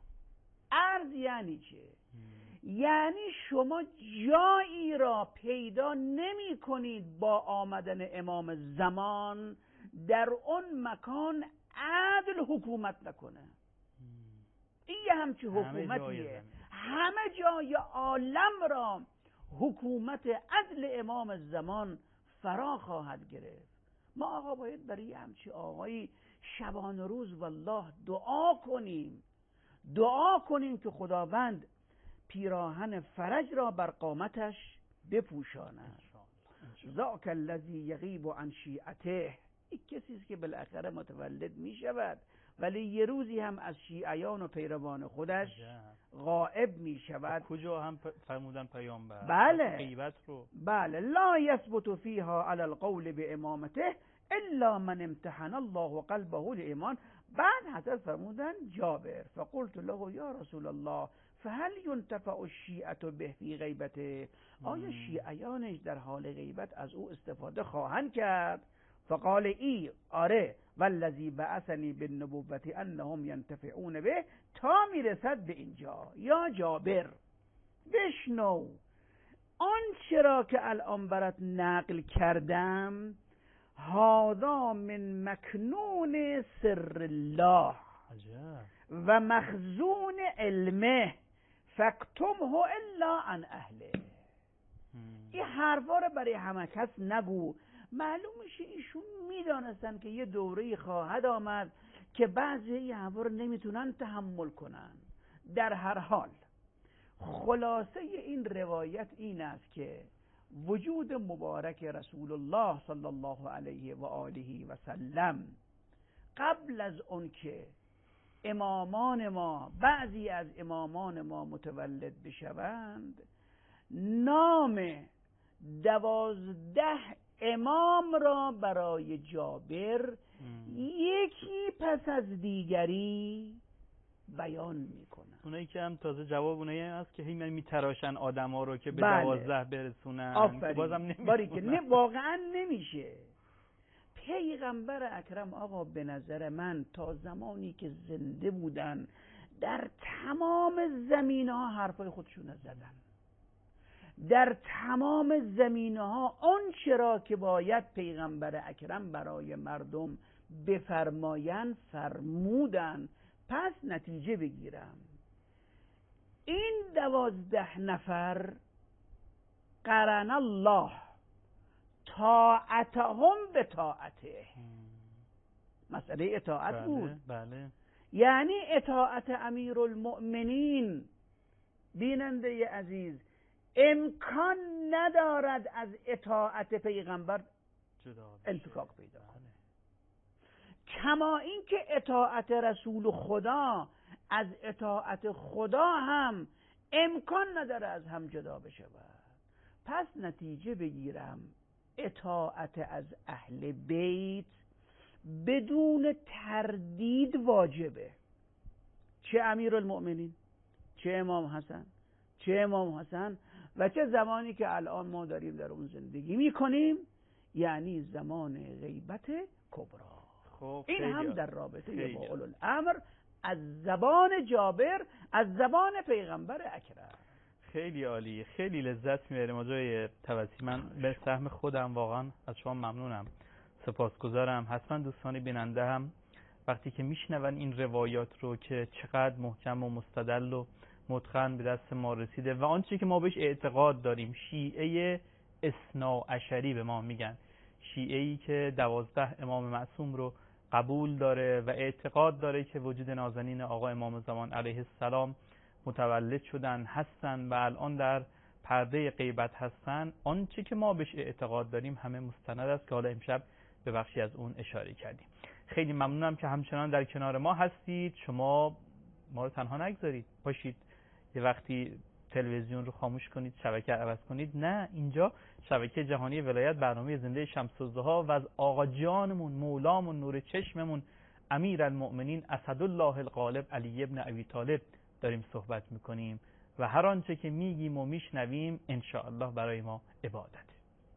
ارض یعنی چه؟ یعنی شما جایی را پیدا نمی کنید با آمدن امام زمان در اون مکان عدل حکومت نکنه. این یه همچی حکومتیه، همه جای عالم را حکومت عدل امام زمان فرا خواهد گرفت. ما آقا باید برای همچی آقایی شبان روز والله دعا کنیم، دعا کنیم که خداوند پیراهن فرج را بر قامتش بپوشاند. ذاک الذی یغیب عن شیعته، این کسی است که بالاخره متولد می شود ولی یه روزی هم از شیعیان و پیروان خودش غائب می شود. کجا هم فرمودن پیامبر بله غیبت رو بله لا یثبت فیها علی القول بامامته الا من امتحن الله قلبه للایمان. بعد حضرت فرمودن جابر فقلت له یا رسول الله فهل ينتفع الشیعة به فی غیبته، آیا شیعیانش در حال غیبت از او استفاده خواهند کرد؟ فقال ای آره والذی بعثنی بالنبوة انهم ینتفعون به، تا میرسد به اینجا. یا جابر بشنو آن چرا که الان برات نقل کردم هذا من مکنون سر الله و مخزون علمه فاکتمه الا عن اهله. این حرفا رو برای همه کس نگو. معلوم میشه ایشون میدانستن که یه دوره خواهد آمد که بعضی این حرفا رو نمیتونن تحمل کنن. در هر حال خلاصه این روایت این است که وجود مبارک رسول الله صلی الله علیه و آله و سلم قبل از اون که امامان ما بعضی از امامان ما متولد بشوند، نام دوازده امام را برای جابر یکی پس از دیگری بیان میکنن. اونایی که هم تازه جواب اونایی هست که هی میتراشن آدما رو که به بله. دوازده برسونن. آفرین. بازم نمیشه. باری که نه واقعا نمیشه. پیغمبر اکرم آقا به نظر من تا زمانی که زنده بودن در تمام زمینه ها حرفای خودشون زدن، در تمام زمینه ها اون چرا که باید پیغمبر اکرم برای مردم بفرمایند فرمودن. پس نتیجه بگیرم این دوازده نفر قرن الله طاعتهم به طاعته، مسئله اطاعت بله، بود. بله. یعنی اطاعت امیرالمؤمنین. بیننده عزیز امکان ندارد از اطاعت پیغمبر انفکاک پیدا کنه، کما این که اطاعت رسول خدا از اطاعت خدا هم امکان نداره از هم جدا بشود. پس نتیجه بگیرم اطاعت از اهل بیت بدون تردید واجبه، چه امیرالمؤمنین، چه امام حسن، چه امام حسن و چه زمانی که الان ما داریم در اون زندگی میکنیم، یعنی زمان غیبت کبرا. خب این هم در رابطه خیلی. با اولو الامر از زبان جابر از زبان پیغمبر اکرم. خیلی عالی، خیلی لذت میبریم آجای توسی. من به سهم خودم واقعا از شما ممنونم، سپاسگزارم. حتما دوستان بیننده هم وقتی که میشنون این روایات رو که چقدر محکم و مستدل و متقن به دست ما رسیده و آنچه که ما بهش اعتقاد داریم، شیعه اثنا عشری به ما میگن، شیعه‌ای که دوازده امام معصوم رو قبول داره و اعتقاد داره که وجود نازنین آقا امام زمان علیه السلام متولد شدن هستن و الان در پرده غیبت هستن، آنچه که ما بهش اعتقاد داریم همه مستند است که حالا امشب به بخشی از اون اشاره کردیم. خیلی ممنونم که همچنان در کنار ما هستید. شما ما رو تنها نگذارید، باشید یه وقتی تلویزیون رو خاموش کنید، شبکه عوض کنید. نه، اینجا شبکه جهانی ولایت، برنامه زنده شمس الضحی و از آقا جانمون، مولامون، نور چشممون، امیرالمؤمنین اسدالله الغالب علی ابن ابی طالب داریم صحبت میکنیم و هر آنچه که میگیم و میشنویم ان شاء الله برای ما عبادت.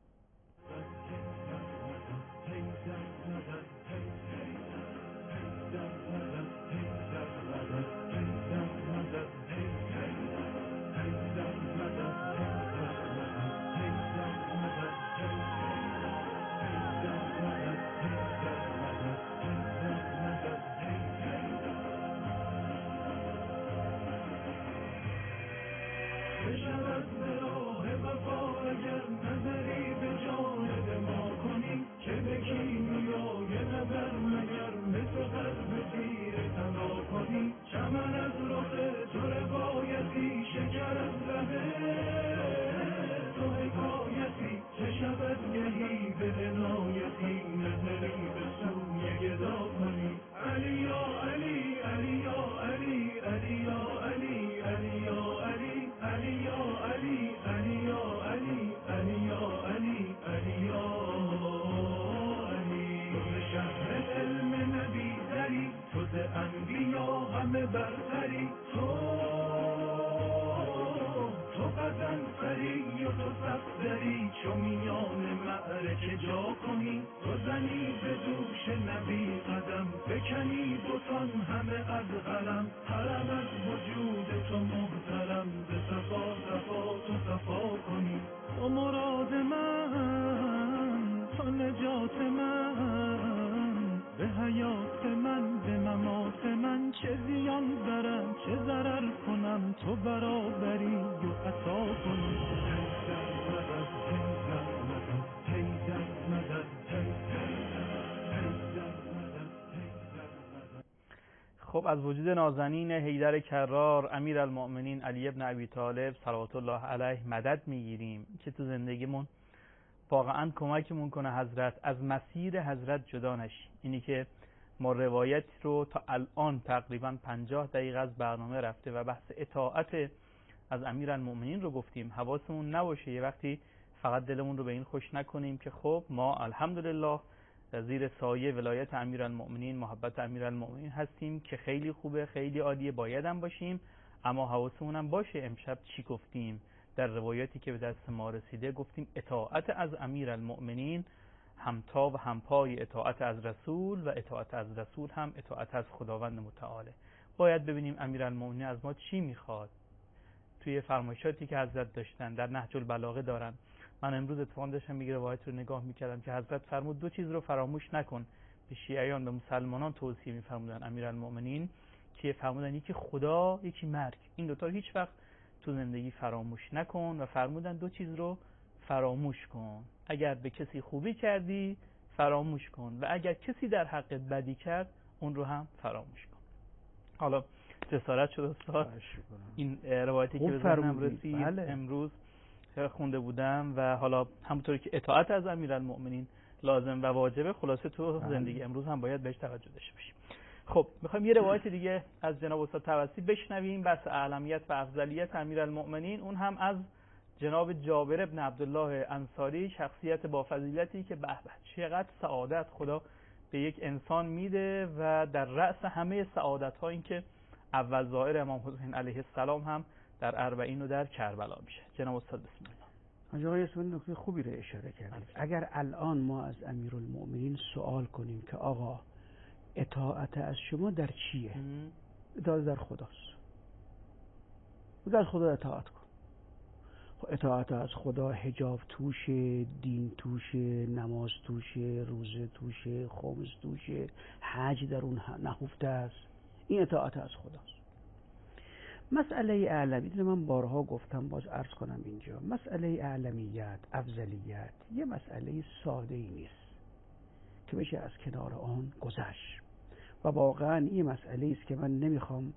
خب از وجود نازنین حیدر کرار امیرالمؤمنین علی ابن ابی طالب صلوات الله علیه مدد میگیریم که تو زندگیمون واقعا کمکمون کنه حضرت از مسیر حضرت جدا نشیم. اینی که ما روایت رو تا الان تقریبا پنجاه دقیقه از برنامه رفته و بحث اطاعت از امیرالمؤمنین رو گفتیم. حواسمون نباشه یه وقتی فقط دلمون رو به این خوش نکنیم که خب ما الحمدلله زیر سایه ولایت امیرالمؤمنین، محبت امیرالمؤمنین هستیم که خیلی خوبه، خیلی عالیه، باید هم باشیم، اما حواسمون هم باشه امشب چی گفتیم. در روایتی که به دست ما رسیده گفتیم اطاعت از امیرالمؤمنین همتا و همپای اطاعت از رسول و اطاعت از رسول هم اطاعت از خداوند متعاله. باید ببینیم امیرالمؤمنین از ما چی میخواد. توی فرمایشاتی که حضرت داشتن در نهج البلاغه دارن. من امروز اتفاقا داشتم میگه روایت رو نگاه میکردم که حضرت فرمود دو چیز رو فراموش نکن. به شیعیان، به مسلمانان توصیه میفرمودن امیرالمؤمنین که فرمودن یکی خدا، یکی مرگ. این دوتا رو هیچ وقت تو زندگی فراموش نکن و فرمودن دو چیز رو فراموش کن. اگر به کسی خوبی کردی فراموش کن و اگر کسی در حقت بدی کرد اون رو هم فراموش کن. حالا جسارت شد استاد این روایتی که به ذهنم رسید بله. امروز خونده بودم و حالا همونطوری که اطاعت از امیرالمؤمنین لازم و واجبه، خلاصه تو زندگی امروز هم باید بهش توجه داشته باشیم. خب میخوایم یه روایت دیگه از جناب استاد توسلی بشنویم بحث اعلمیت و افضلیت امیرالمؤمنین، اون هم از جناب جابر ابن عبدالله انصاری، شخصیت با فضیلتی که به به چقدر سعادت خدا به یک انسان میده و در رأس همه سعادت ها این که اول ظاهر امام حسین علیه السلام هم در اربعین و در کربلا میشه. جناب استاد بسم الله. آقای اسماعیل نکته خوبی رو اشاره کردید. اگر الان ما از امیرالمؤمنین سوال کنیم که آقا اطاعت از شما در چیه؟ اطاعت در خداست. در خدا اطاعت کن. اطاعت از خدا حجاب توشه، دین توشه، نماز توشه، روزه توشه، خمس توشه، حج در اون نهفته است. این اطاعت از خداست. مسئله اعلمیت من بارها گفتم، باز عرض کنم اینجا. مسئله اعلمیت، افضلیت یه مسئله ساده ای نیست که بشه از کنار آن گذشت و واقعا این مسئله است که من نمیخوام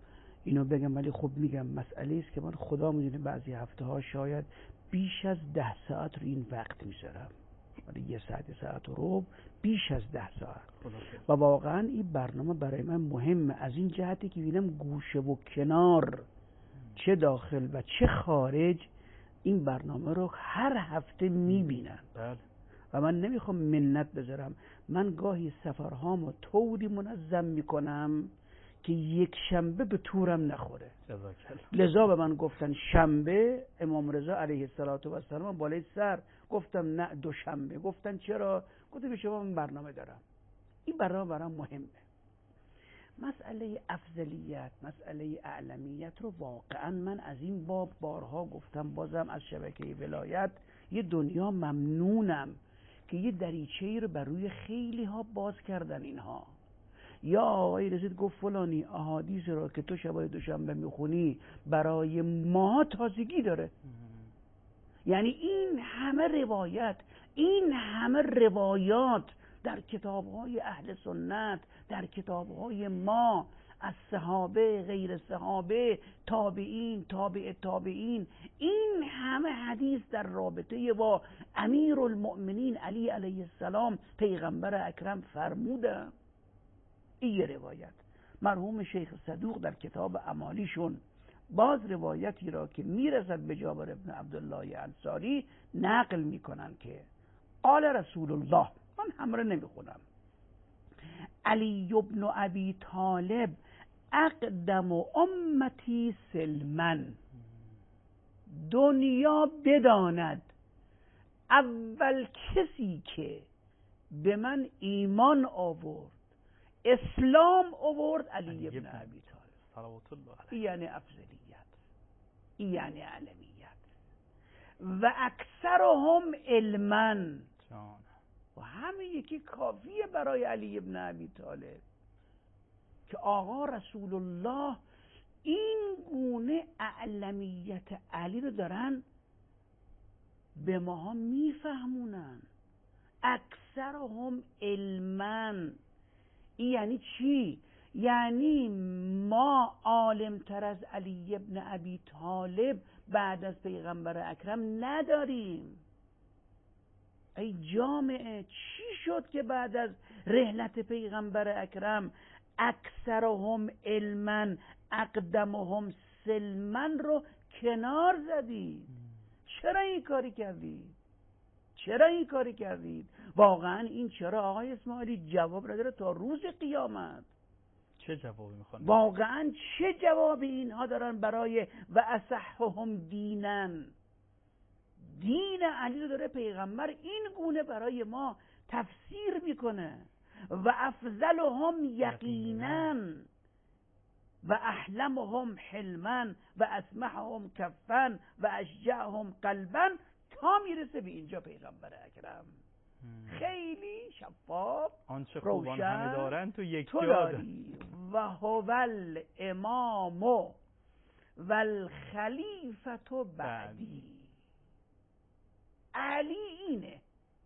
اینو بگم، ولی خب میگم مسئله است که من خدا میدونه بعضی هفته ها شاید بیش از ده ساعت رو این وقت میذارم، ولی یه ساعت یه ساعت و ربع، بیش از ده ساعت. و واقعا این برنامه برای من مهمه از این جهتی که ببینم گوشه و کنار چه داخل و چه خارج این برنامه رو هر هفته میبینن. بله. و من نمیخوام منت بذارم، من گاهی سفرهامو طوری منظم میکنم که یک شنبه به تورم نخوره. لذا به من گفتن شنبه امام رضا علیه السلام بالای سر، گفتم نه دوشنبه. گفتن چرا؟ گفتم به شما من برنامه دارم. این برنامه برام مهمه. مسئله افضلیت، مسئله اعلمیت رو واقعا من از این باب بارها گفتم، بازم از شبکه ولایت یه دنیا ممنونم که یه دریچه‌ای رو بر روی خیلی ها باز کردن. اینها یا آقای رسید گفت فلانی احادیث رو که تو شبای دوشنبه میخونی برای ما تازگی داره. یعنی این همه روایت، این همه روایات در کتاب‌های اهل سنت، در کتاب‌های ما از صحابه، غیر صحابه، تابعین، تابع تابعین، این همه حدیث در رابطه با امیرالمؤمنین علی علیه السلام پیغمبر اکرم فرمودن. این یه روایت. مرحوم شیخ صدوق در کتاب اعمالیشون باز روایتی را که میرسد به جابر ابن عبدالله انصاری نقل میکنن که قال رسول الله، من همره نمیخونم، علی ابن ابی طالب اقدم امتی سلمن، دنیا بداند اول کسی که به من ایمان آورد، اسلام آورد، علی ابن ابی طالب صلوات الله علیه. یعنی افضلیت، یعنی علمیت. و اکثرهم علما، و همه یکی کافیه برای علی ابن ابی طالب که آقا رسول الله این گونه اعلمیت علی رو دارن به ماها میفهمونن. اکثرهم علما، این یعنی چی؟ یعنی ما عالمتر از علی ابن ابی طالب بعد از پیغمبر اکرم نداریم. ای جامعه، چی شد که بعد از رحلت پیغمبر اکرم اکثرهم علما اقدمهم سلمن رو کنار زدید؟ چرا این کاری کردید؟ چرا این کاری کردید؟ واقعا این چرا آقای اسماعیلی جواب نداره تا روز قیامت. چه جوابی میخوان؟ واقعا چه جوابی اینها دارن برای و اصحهم دینن؟ دین علی رو داره پیغمبر این گونه برای ما تفسیر میکنه. و افضلهم یقینا و احلمهم حلما و اسمحهم کفا و اشجعهم قلبا، تا میرسه به اینجا پیغمبر اکرم. خیلی شفاف، آنچه خوبان همه دارن تو یک تو داری. و هو الامام و الخلیفة بعدی. علی اینه،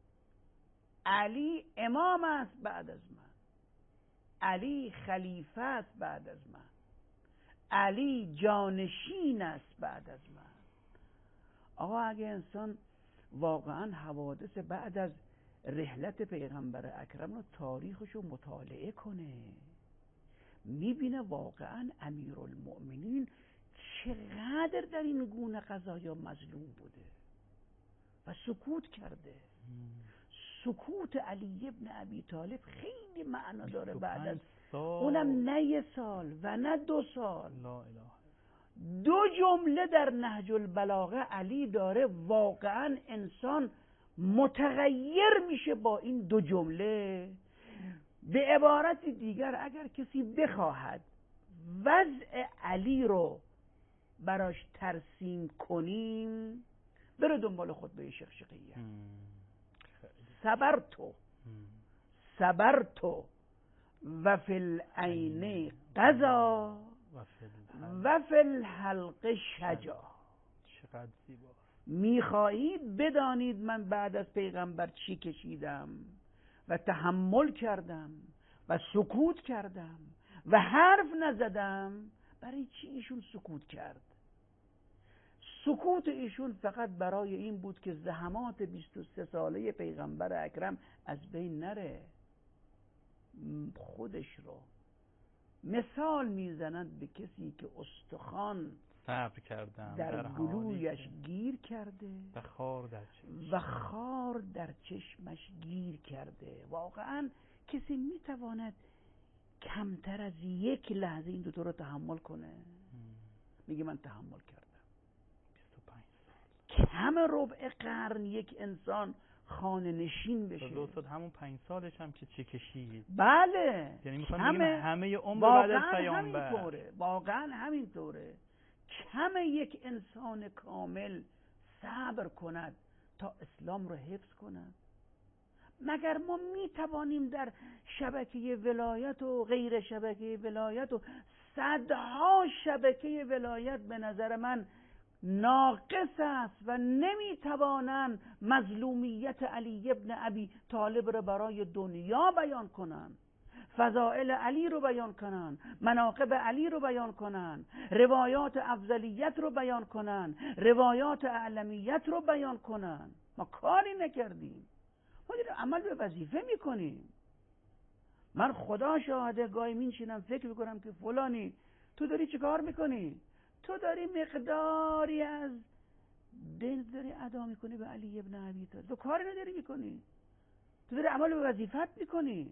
علی امام است بعد از من، علی خلیفه است بعد از من، علی جانشین است بعد از من. آقا اگه انسان واقعا حوادث بعد از رحلت پیغمبر اکرم رو تاریخش رو مطالعه کنه، میبینه واقعا امیرالمؤمنین چقدر در این گونه قضایا مظلوم بوده و سکوت کرده. سکوت علی ابن ابی طالب خیلی معنا داره. بعد از اونم نه یه سال و نه دو سال، لا اله. دو جمله در نهج البلاغه علی داره، واقعا انسان متغیر میشه با این دو جمله. به عبارت دیگر اگر کسی بخواهد وضع علی رو براش ترسیم کنیم، بره دنبال خطبه شیخ شقیه. صبرتو صبرتو و فی العین قضا و فی الحلق شجا. چقدر زیبا. میخواهید بدانید من بعد از پیغمبر چی کشیدم و تحمل کردم و سکوت کردم و حرف نزدم، برای چی ایشون سکوت کرد؟ سکوت ایشون فقط برای این بود که زحمات بیست و سه ساله پیغمبر اکرم از بین نره. خودش رو مثال میزنند به کسی که استخوان صبر کردم در گلویش گیر کرده و خار در چشمش و خار در چشمش گیر کرده. واقعا کسی میتواند کمتر از یک لحظه این دوتا رو تحمل کنه؟ میگه من تحمل کردم. بیست و پنج سال کم ربع قرن یک انسان خانه نشین بشه. درست همون پنج سالش هم که چه کشید. بله، یعنی میخوام بگیم همه عمر بعد از پیامبر. همینطوره، واقعا همینطوره. کم یک انسان کامل صبر کند تا اسلام رو حفظ کند. مگر ما می توانیم در شبکه ولایت و غیر شبکه ولایت و صدها شبکه ولایت به نظر من ناقص است و نمی توانند مظلومیت علی ابن ابی طالب را برای دنیا بیان کنند، فضائل علی رو بیان کنن، مناقب علی رو بیان کنن، روایات افضلیت رو بیان کنن، روایات اعلمیت رو بیان کنن. ما کاری نکردیم، ما داریم عمل به وظیفه میکنیم. من خدا شاهده گاهی میشینم فکر میکنم که فلانی تو داری چه کار میکنی؟ تو داری مقداری از دین داری ادا میکنی به علی ابن ابی طالب، تو کاری نداری میکنی، تو داری عمل به وظیفت میکنی.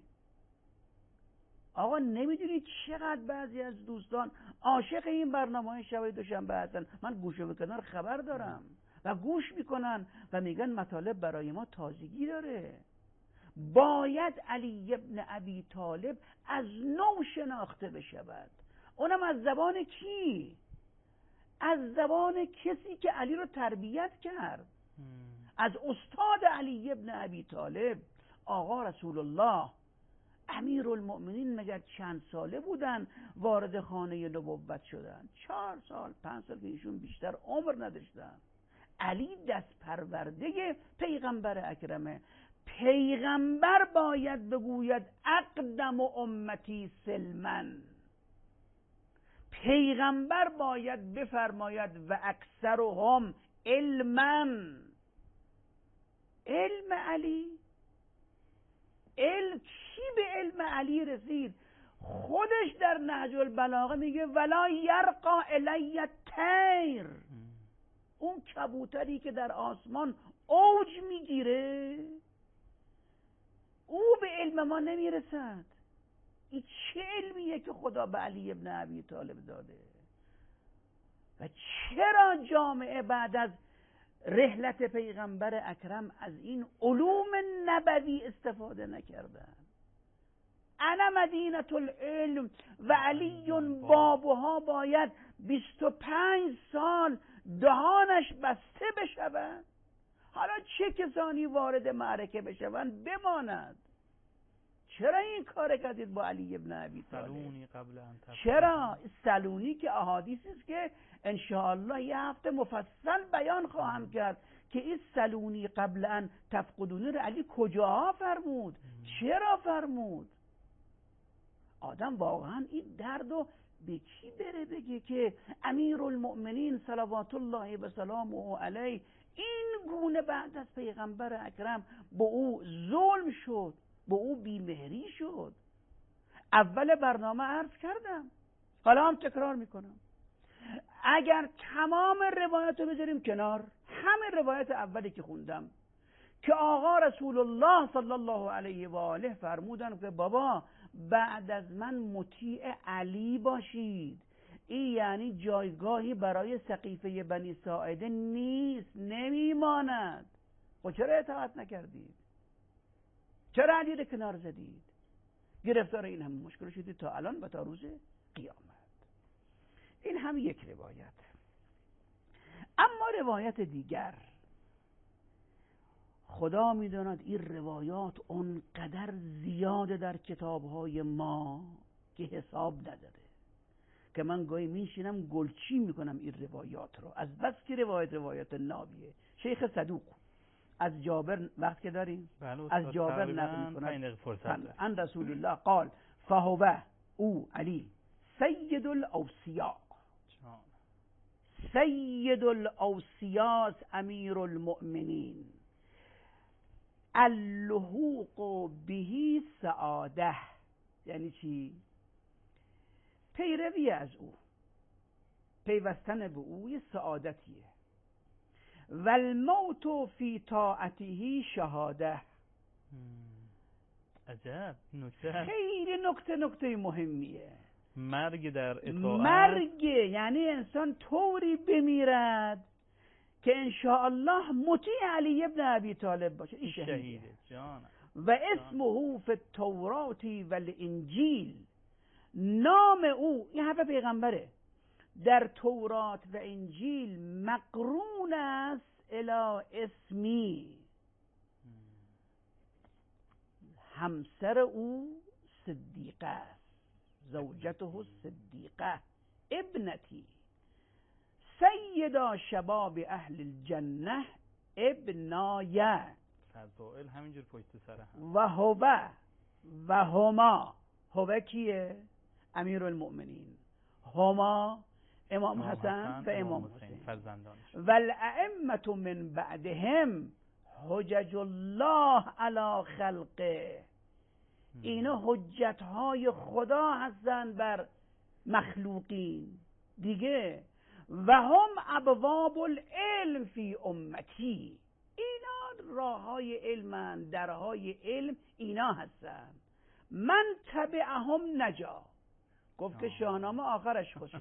آقا نمیدونی چقدر بعضی از دوستان عاشق این برنامه شب دوشنبه هستن. من گوشه به کنار خبر دارم و گوش میکنن و میگن مطالب برای ما تازگی داره. باید علی ابن ابی طالب از نو شناخته بشود. اونم از زبان کی؟ از زبان کسی که علی رو تربیت کرد، از استاد علی ابن ابی طالب. آقا رسول الله امیر المؤمنین مگر چند ساله بودن وارد خانه نبوت شدن؟ چهار سال پنج سال که ایشون بیشتر عمر نداشتن. علی دست پرورده پیغمبر اکرمه. پیغمبر باید بگوید اقدم و امتی سلمن. پیغمبر باید بفرماید و اکثرهم علمن. علم علی، علم کی به علم علی رسید؟ خودش در نهج البلاغه میگه ولا یرقا الی الطیر. اون کبوتری که در آسمان اوج میگیره او به علم ما نمیرسد. این چه علمیه که خدا به علی ابن ابی طالب داده؟ و چرا جامعه بعد از رحلت پیغمبر اکرم از این علوم نبوی استفاده نکردن؟ انا مدینة العلم و علی بابها باید بیست و پنج سال دهانش بسته بشود. حالا چه کسانی وارد معرکه بشوند بماند. چرا این کار کردید با علی ابن ابی طالب؟ سلونی قبل ان چرا؟ سلونی که احادیثی است که ان شاء الله یه هفته مفصل بیان خواهم کرد که این سلونی قبل ان تفقدونی رو علی کجاها فرمود؟ چرا فرمود؟ آدم واقعا این درد رو به کی بره بگه که امیر المؤمنین صلوات الله و سلامه علیه این گونه بعد از پیغمبر اکرم با او ظلم شد، با او بیمهری شد. اول برنامه عرض کردم، حالا هم تکرار میکنم. اگر تمام روایت رو بذاریم کنار، همه روایت اولی که خوندم که آقا رسول الله صلی الله علیه و آله فرمودن که بابا بعد از من مطیع علی باشید، این یعنی جایگاهی برای سقیفه بنی ساعده نیست، نمیماند. خب چرا اطاعت نکردید؟ چرا علی رو کنار زدید؟ گرفتار این همه مشکل شدید تا الان و تا روز قیامت. این هم یک روایت. اما روایت دیگر، خدا میداند این روایات اونقدر زیاده در کتابهای ما که حساب نداره، که من گاهی میشینم گلچین میکنم این روایات رو، از بس که روایت روایت نابیه. شیخ صدوق از جابر وقت که داریم از جابر نقل میکنه ان رسول الله قال فهو او علی سید الاوصیاء، سید الاوصیاء امیر المؤمنین، اللحوق بهی سعاده. یعنی چی؟ پیروی از او، پیوستن به او یه سعادتیه. و الموت فی طاعته شهاده. عجب نکته، خیلی نکته نکته مهمیه. مرگ در اطاعت، مرگ یعنی انسان طوری بمیرد که انشاءالله مطیع علی ابن ابی طالب باشه. این شهیده جان. و اسمه فی التورات و الانجیل، نام او، این حرف پیغمبره، در تورات و انجیل مقرون است الی اسمی. همسر او صدیقه است، زوجته صدیقه ابنتی، سیدا شباب اهل الجنه ابنایه. فضائل همینجور پشت سر هم. و هو و هما، هو کیه؟ امیر المؤمنین، هما امام حسن و امام حسین فرزندانش، و الائمه من بعدهم حجج الله علی خلقه. اینا حجت های خدا هستند بر مخلوقین دیگه. و هم ابواب العلم فی امتی، اینا راه های علمن، درهای علم اینا هستن. من تبعهم نجا، گفت که شاهنامه آخرش خوشه.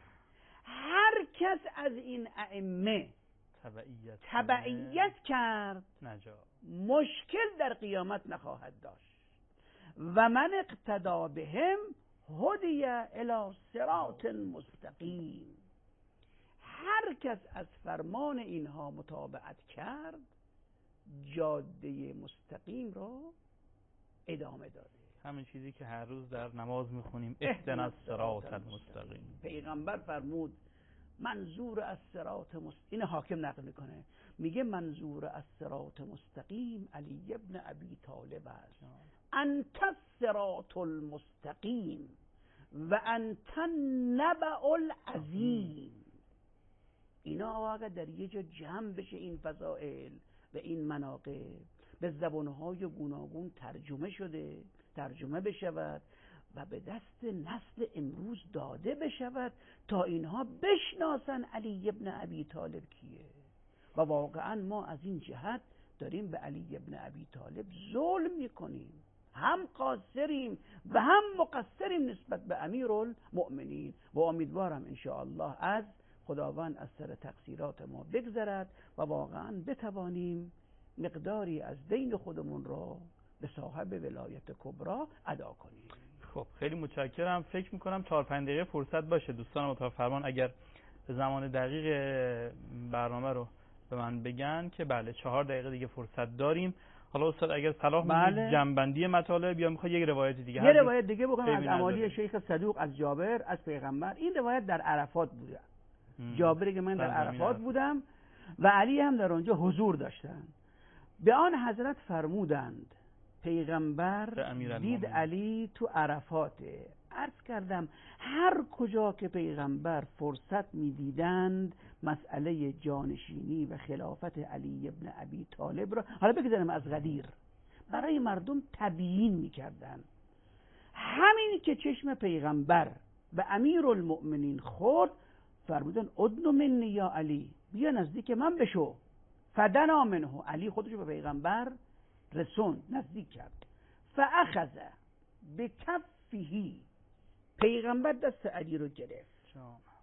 هر کس از این ائمه تبعیت, تبعیت کرد نجا، مشکل در قیامت نخواهد داشت. و من اقتدا بهم هدی الی صراط مستقیم. هر کس از فرمان اینها متابعت کرد جاده مستقیم را ادامه داده. همین چیزی که هر روز در نماز میخونیم، اهدنا الصراط المستقیم. پیغمبر فرمود منظور از صراط مستقیم، این حاکم نقل میکنه، میگه منظور از صراط مستقیم علی ابن ابی طالب است. انت الصراط المستقیم و انت النبأ العظیم. اینا اگر در یه جا جمع بشه این فضائل و این مناقب به زبانهای گوناگون ترجمه شده، ترجمه بشود و به دست نسل امروز داده بشود تا اینها بشناسن علی ابن ابی طالب کیه. و واقعا ما از این جهت داریم به علی ابن ابی طالب ظلم میکنیم، هم قاصریم و هم مقصریم نسبت به امیرالمؤمنین. و امیدوارم انشاءالله از خداوند از سر تقصیرات ما بگذرد و واقعا بتوانیم مقداری از دین خودمون را به صاحب ولایت کبرا ادا کنیم. خب خیلی متشکرم. فکر میکنم چهار پنج دقیقه فرصت باشه دوستان مطابق فرمان اگر زمان دقیق برنامه رو به من بگن که بله چهار دقیقه دیگه فرصت داریم. حالا استاد اگر صلاح بله. می‌دید جنبندی مطالب یا میخواد یک روایت دیگه، یه روایت دیگه بکنم از امالی نداره. شیخ صدوق از جابر از پیغمبر. این روایت در عرفات بوده. جابر که من در عرفات بودم و علی هم در اونجا حضور داشتن. به آن حضرت فرمودند پیغمبر دید علی تو عرفاته. عرض کردم هر کجا که پیغمبر فرصت میدیدند مسئله جانشینی و خلافت علی ابن ابی طالب را، حالا بگذارم از غدیر، برای مردم تبیین میکردن. همین که چشم پیغمبر و امیر المؤمنین خورد فرمودن ادنو منی یا علی، بیا نزدیک من بشو. فدنا منه، علی خودشو به پیغمبر رسون، نزدیک کرد. فاخذ بکفه، پیغمبر دست علی رو گرفت.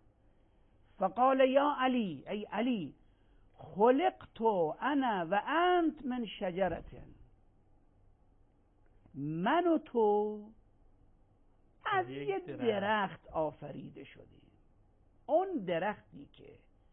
فقال یا علی، ای علی خلقت انا و انت من شجرة، من و تو از یک درخت آفریده شدیم. اون درختی که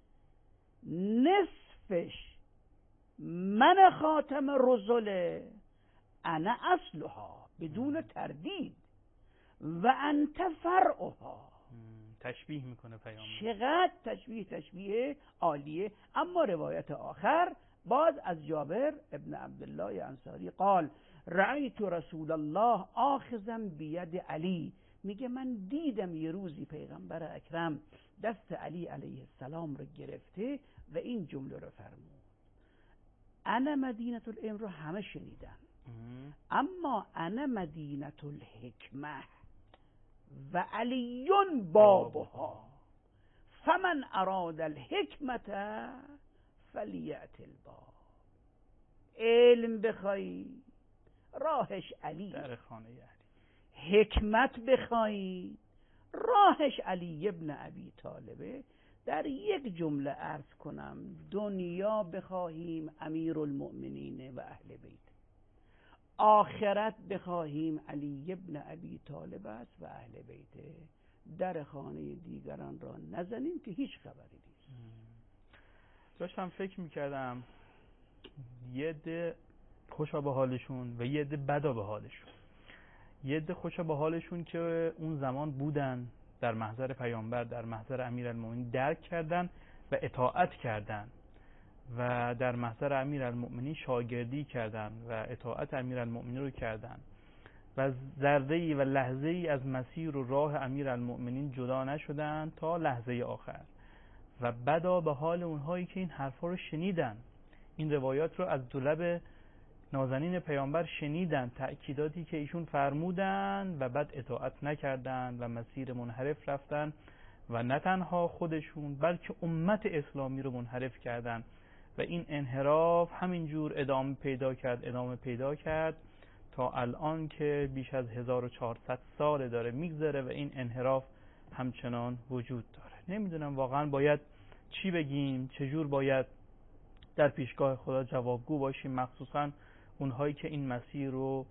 نصفش من خاتم رسول، انا اصلها بدون تردید، و انت فرعها. تشبیه میکنه پیامبر. چقدر تشبیه تشبیه عالیه. اما روایت آخر باز از جابر ابن عبدالله انصاری قال رأیت رسول الله آخذا بید علی، میگه من دیدم یه روزی پیغمبر اکرم دست علی علیه السلام رو گرفته و این جمله رو فرمود. انا مدینة العلم رو همه شنیدن، اما انا مدینة الحکمه و علیون بابها فمن اراد الحکمت فلیأت الباب. علم بخوای راهش علی، در خانه علی. حکمت بخوای راهش علی ابن ابی طالبه. در یک جمله عرض کنم، دنیا بخواهیم امیر المؤمنین و اهل بیت، آخرت بخواهیم علی ابن ابی طالب است و اهل بیت. در خانه دیگران را نزنیم که هیچ خبری نیست. داشتم فکر میکردم یه عده خوشا به حالشون و یه عده بدا به حالشون. یه عده خوشا به حالشون که اون زمان بودن در محضر پیامبر، در محضر امیرالمومنین، درک کردن و اطاعت کردن و در محضر امیرالمومنین شاگردی کردن و اطاعت امیرالمومنین رو کردن و ذره‌ای و لحظه‌ای از مسیر و راه امیرالمومنین جدا نشدن تا لحظه آخر. و بدا به حال اونهایی که این حرفا رو شنیدن، این روایات رو از دولب نازنین پیامبر شنیدن، تأکیداتی که ایشون فرمودن و بعد اطاعت نکردن و مسیر منحرف رفتن و نه تنها خودشون بلکه امت اسلامی رو منحرف کردن و این انحراف همینجور ادامه پیدا کرد ادامه پیدا کرد تا الان که بیش از هزار و چهارصد سال داره میگذره و این انحراف همچنان وجود داره. نمیدونم واقعا باید چی بگیم، چجور باید در پیشگاه خدا جوابگو باشیم، مخصوصا اونهایی که این مسیر رو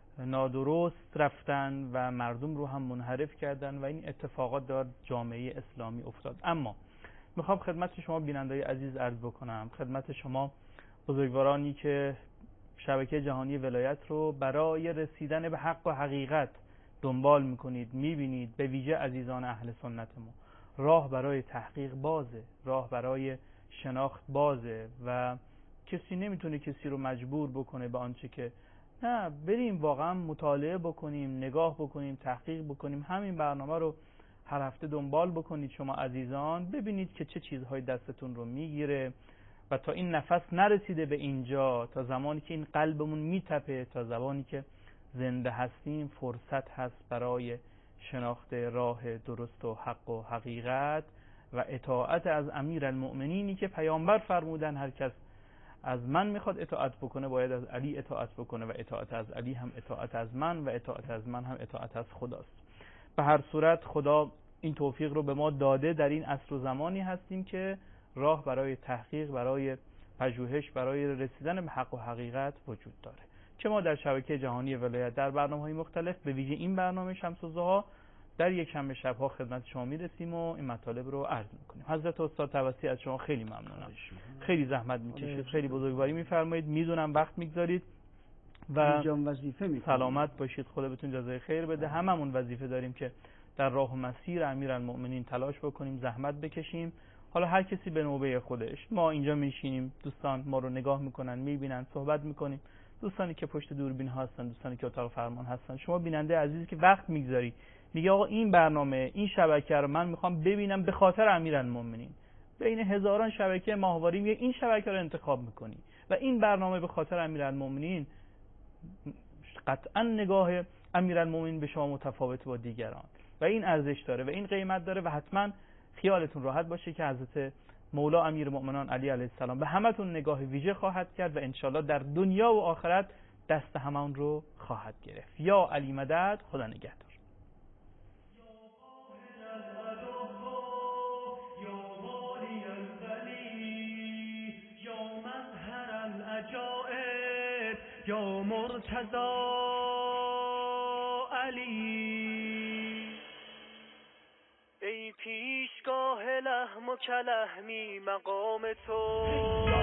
نادرست رفتن و مردم رو هم منحرف کردن و این اتفاقات در جامعه اسلامی افتاد. اما میخوام خدمت شما بینندگان عزیز عرض بکنم، خدمت شما بزرگوارانی که شبکه جهانی ولایت رو برای رسیدن به حق و حقیقت دنبال میکنید، میبینید، به ویژه عزیزان اهل سنت ما، راه برای تحقیق بازه، راه برای شناخت بازه و کسی نمیتونه کسی رو مجبور بکنه به آنچه که نه. بریم واقعا مطالعه بکنیم، نگاه بکنیم، تحقیق بکنیم. همین برنامه رو هر هفته دنبال بکنید شما عزیزان، ببینید که چه چیزهای دستتون رو میگیره و تا این نفس نرسیده به اینجا، تا زمانی که این قلبمون میتپه، تا زمانی که زنده هستیم، فرصت هست برای شناخت راه درست و حق و حقیقت و اطاعت از امیرالمؤمنینی که پیامبر فرمودن هر کس از من میخواد اطاعت بکنه باید از علی اطاعت بکنه و اطاعت از علی هم اطاعت از من و اطاعت از من هم اطاعت از خداست. به هر صورت خدا این توفیق رو به ما داده. در این عصر و زمانی هستیم که راه برای تحقیق، برای پژوهش، برای رسیدن به حق و حقیقت وجود داره که ما در شبکه جهانی ولایت در برنامه‌های مختلف، به ویژه این برنامه شمس الضحی، در یک شنبه شب‌ها خدمت شما میرسیم و این مطالب رو عرض میکنیم. حضرت استاد توسلی از شما خیلی ممنونم، خیلی زحمت میکشید، خیلی بزرگواری میفرمایید، میدونم وقت میگذارید و وظیفه سلامت باشید، خدا بهتون جزای خیر بده. هممون وظیفه داریم که در راه و مسیر امیرالمؤمنین تلاش بکنیم، زحمت بکشیم. حالا هر کسی به نوبه خودش. ما اینجا میشینیم، دوستان ما رو نگاه میکنن، میبینن، صحبت میکنیم، دوستانی که پشت دوربین هستن، دوستانی که اتاق فرمان هستن، شما بیننده عزیزی که وقت میگذاری میگه آقا این برنامه، این شبکه رو من میخوام ببینم به خاطر امیرالمؤمنین، بین هزاران شبکه ماهواره میگه این شبکه رو انتخاب میکنی و این برنامه به خاطر امیرالمؤمنین، قطعا نگاه امیرالمؤمنین به شما متفاوت با دیگران و این ارزش داره و این قیمت داره و حتما خیالتون راحت باشه که حضرت مولا امیرالمؤمنین علی علیه السلام به همتون نگاه ویژه خواهد کرد و انشالله در دنیا و آخرت دست همان رو خواهد گرفت. یا علی مدد. خدا نگهدار. یا مرتضی علی، ای پیشگاه لحم و کلحمی مقام تو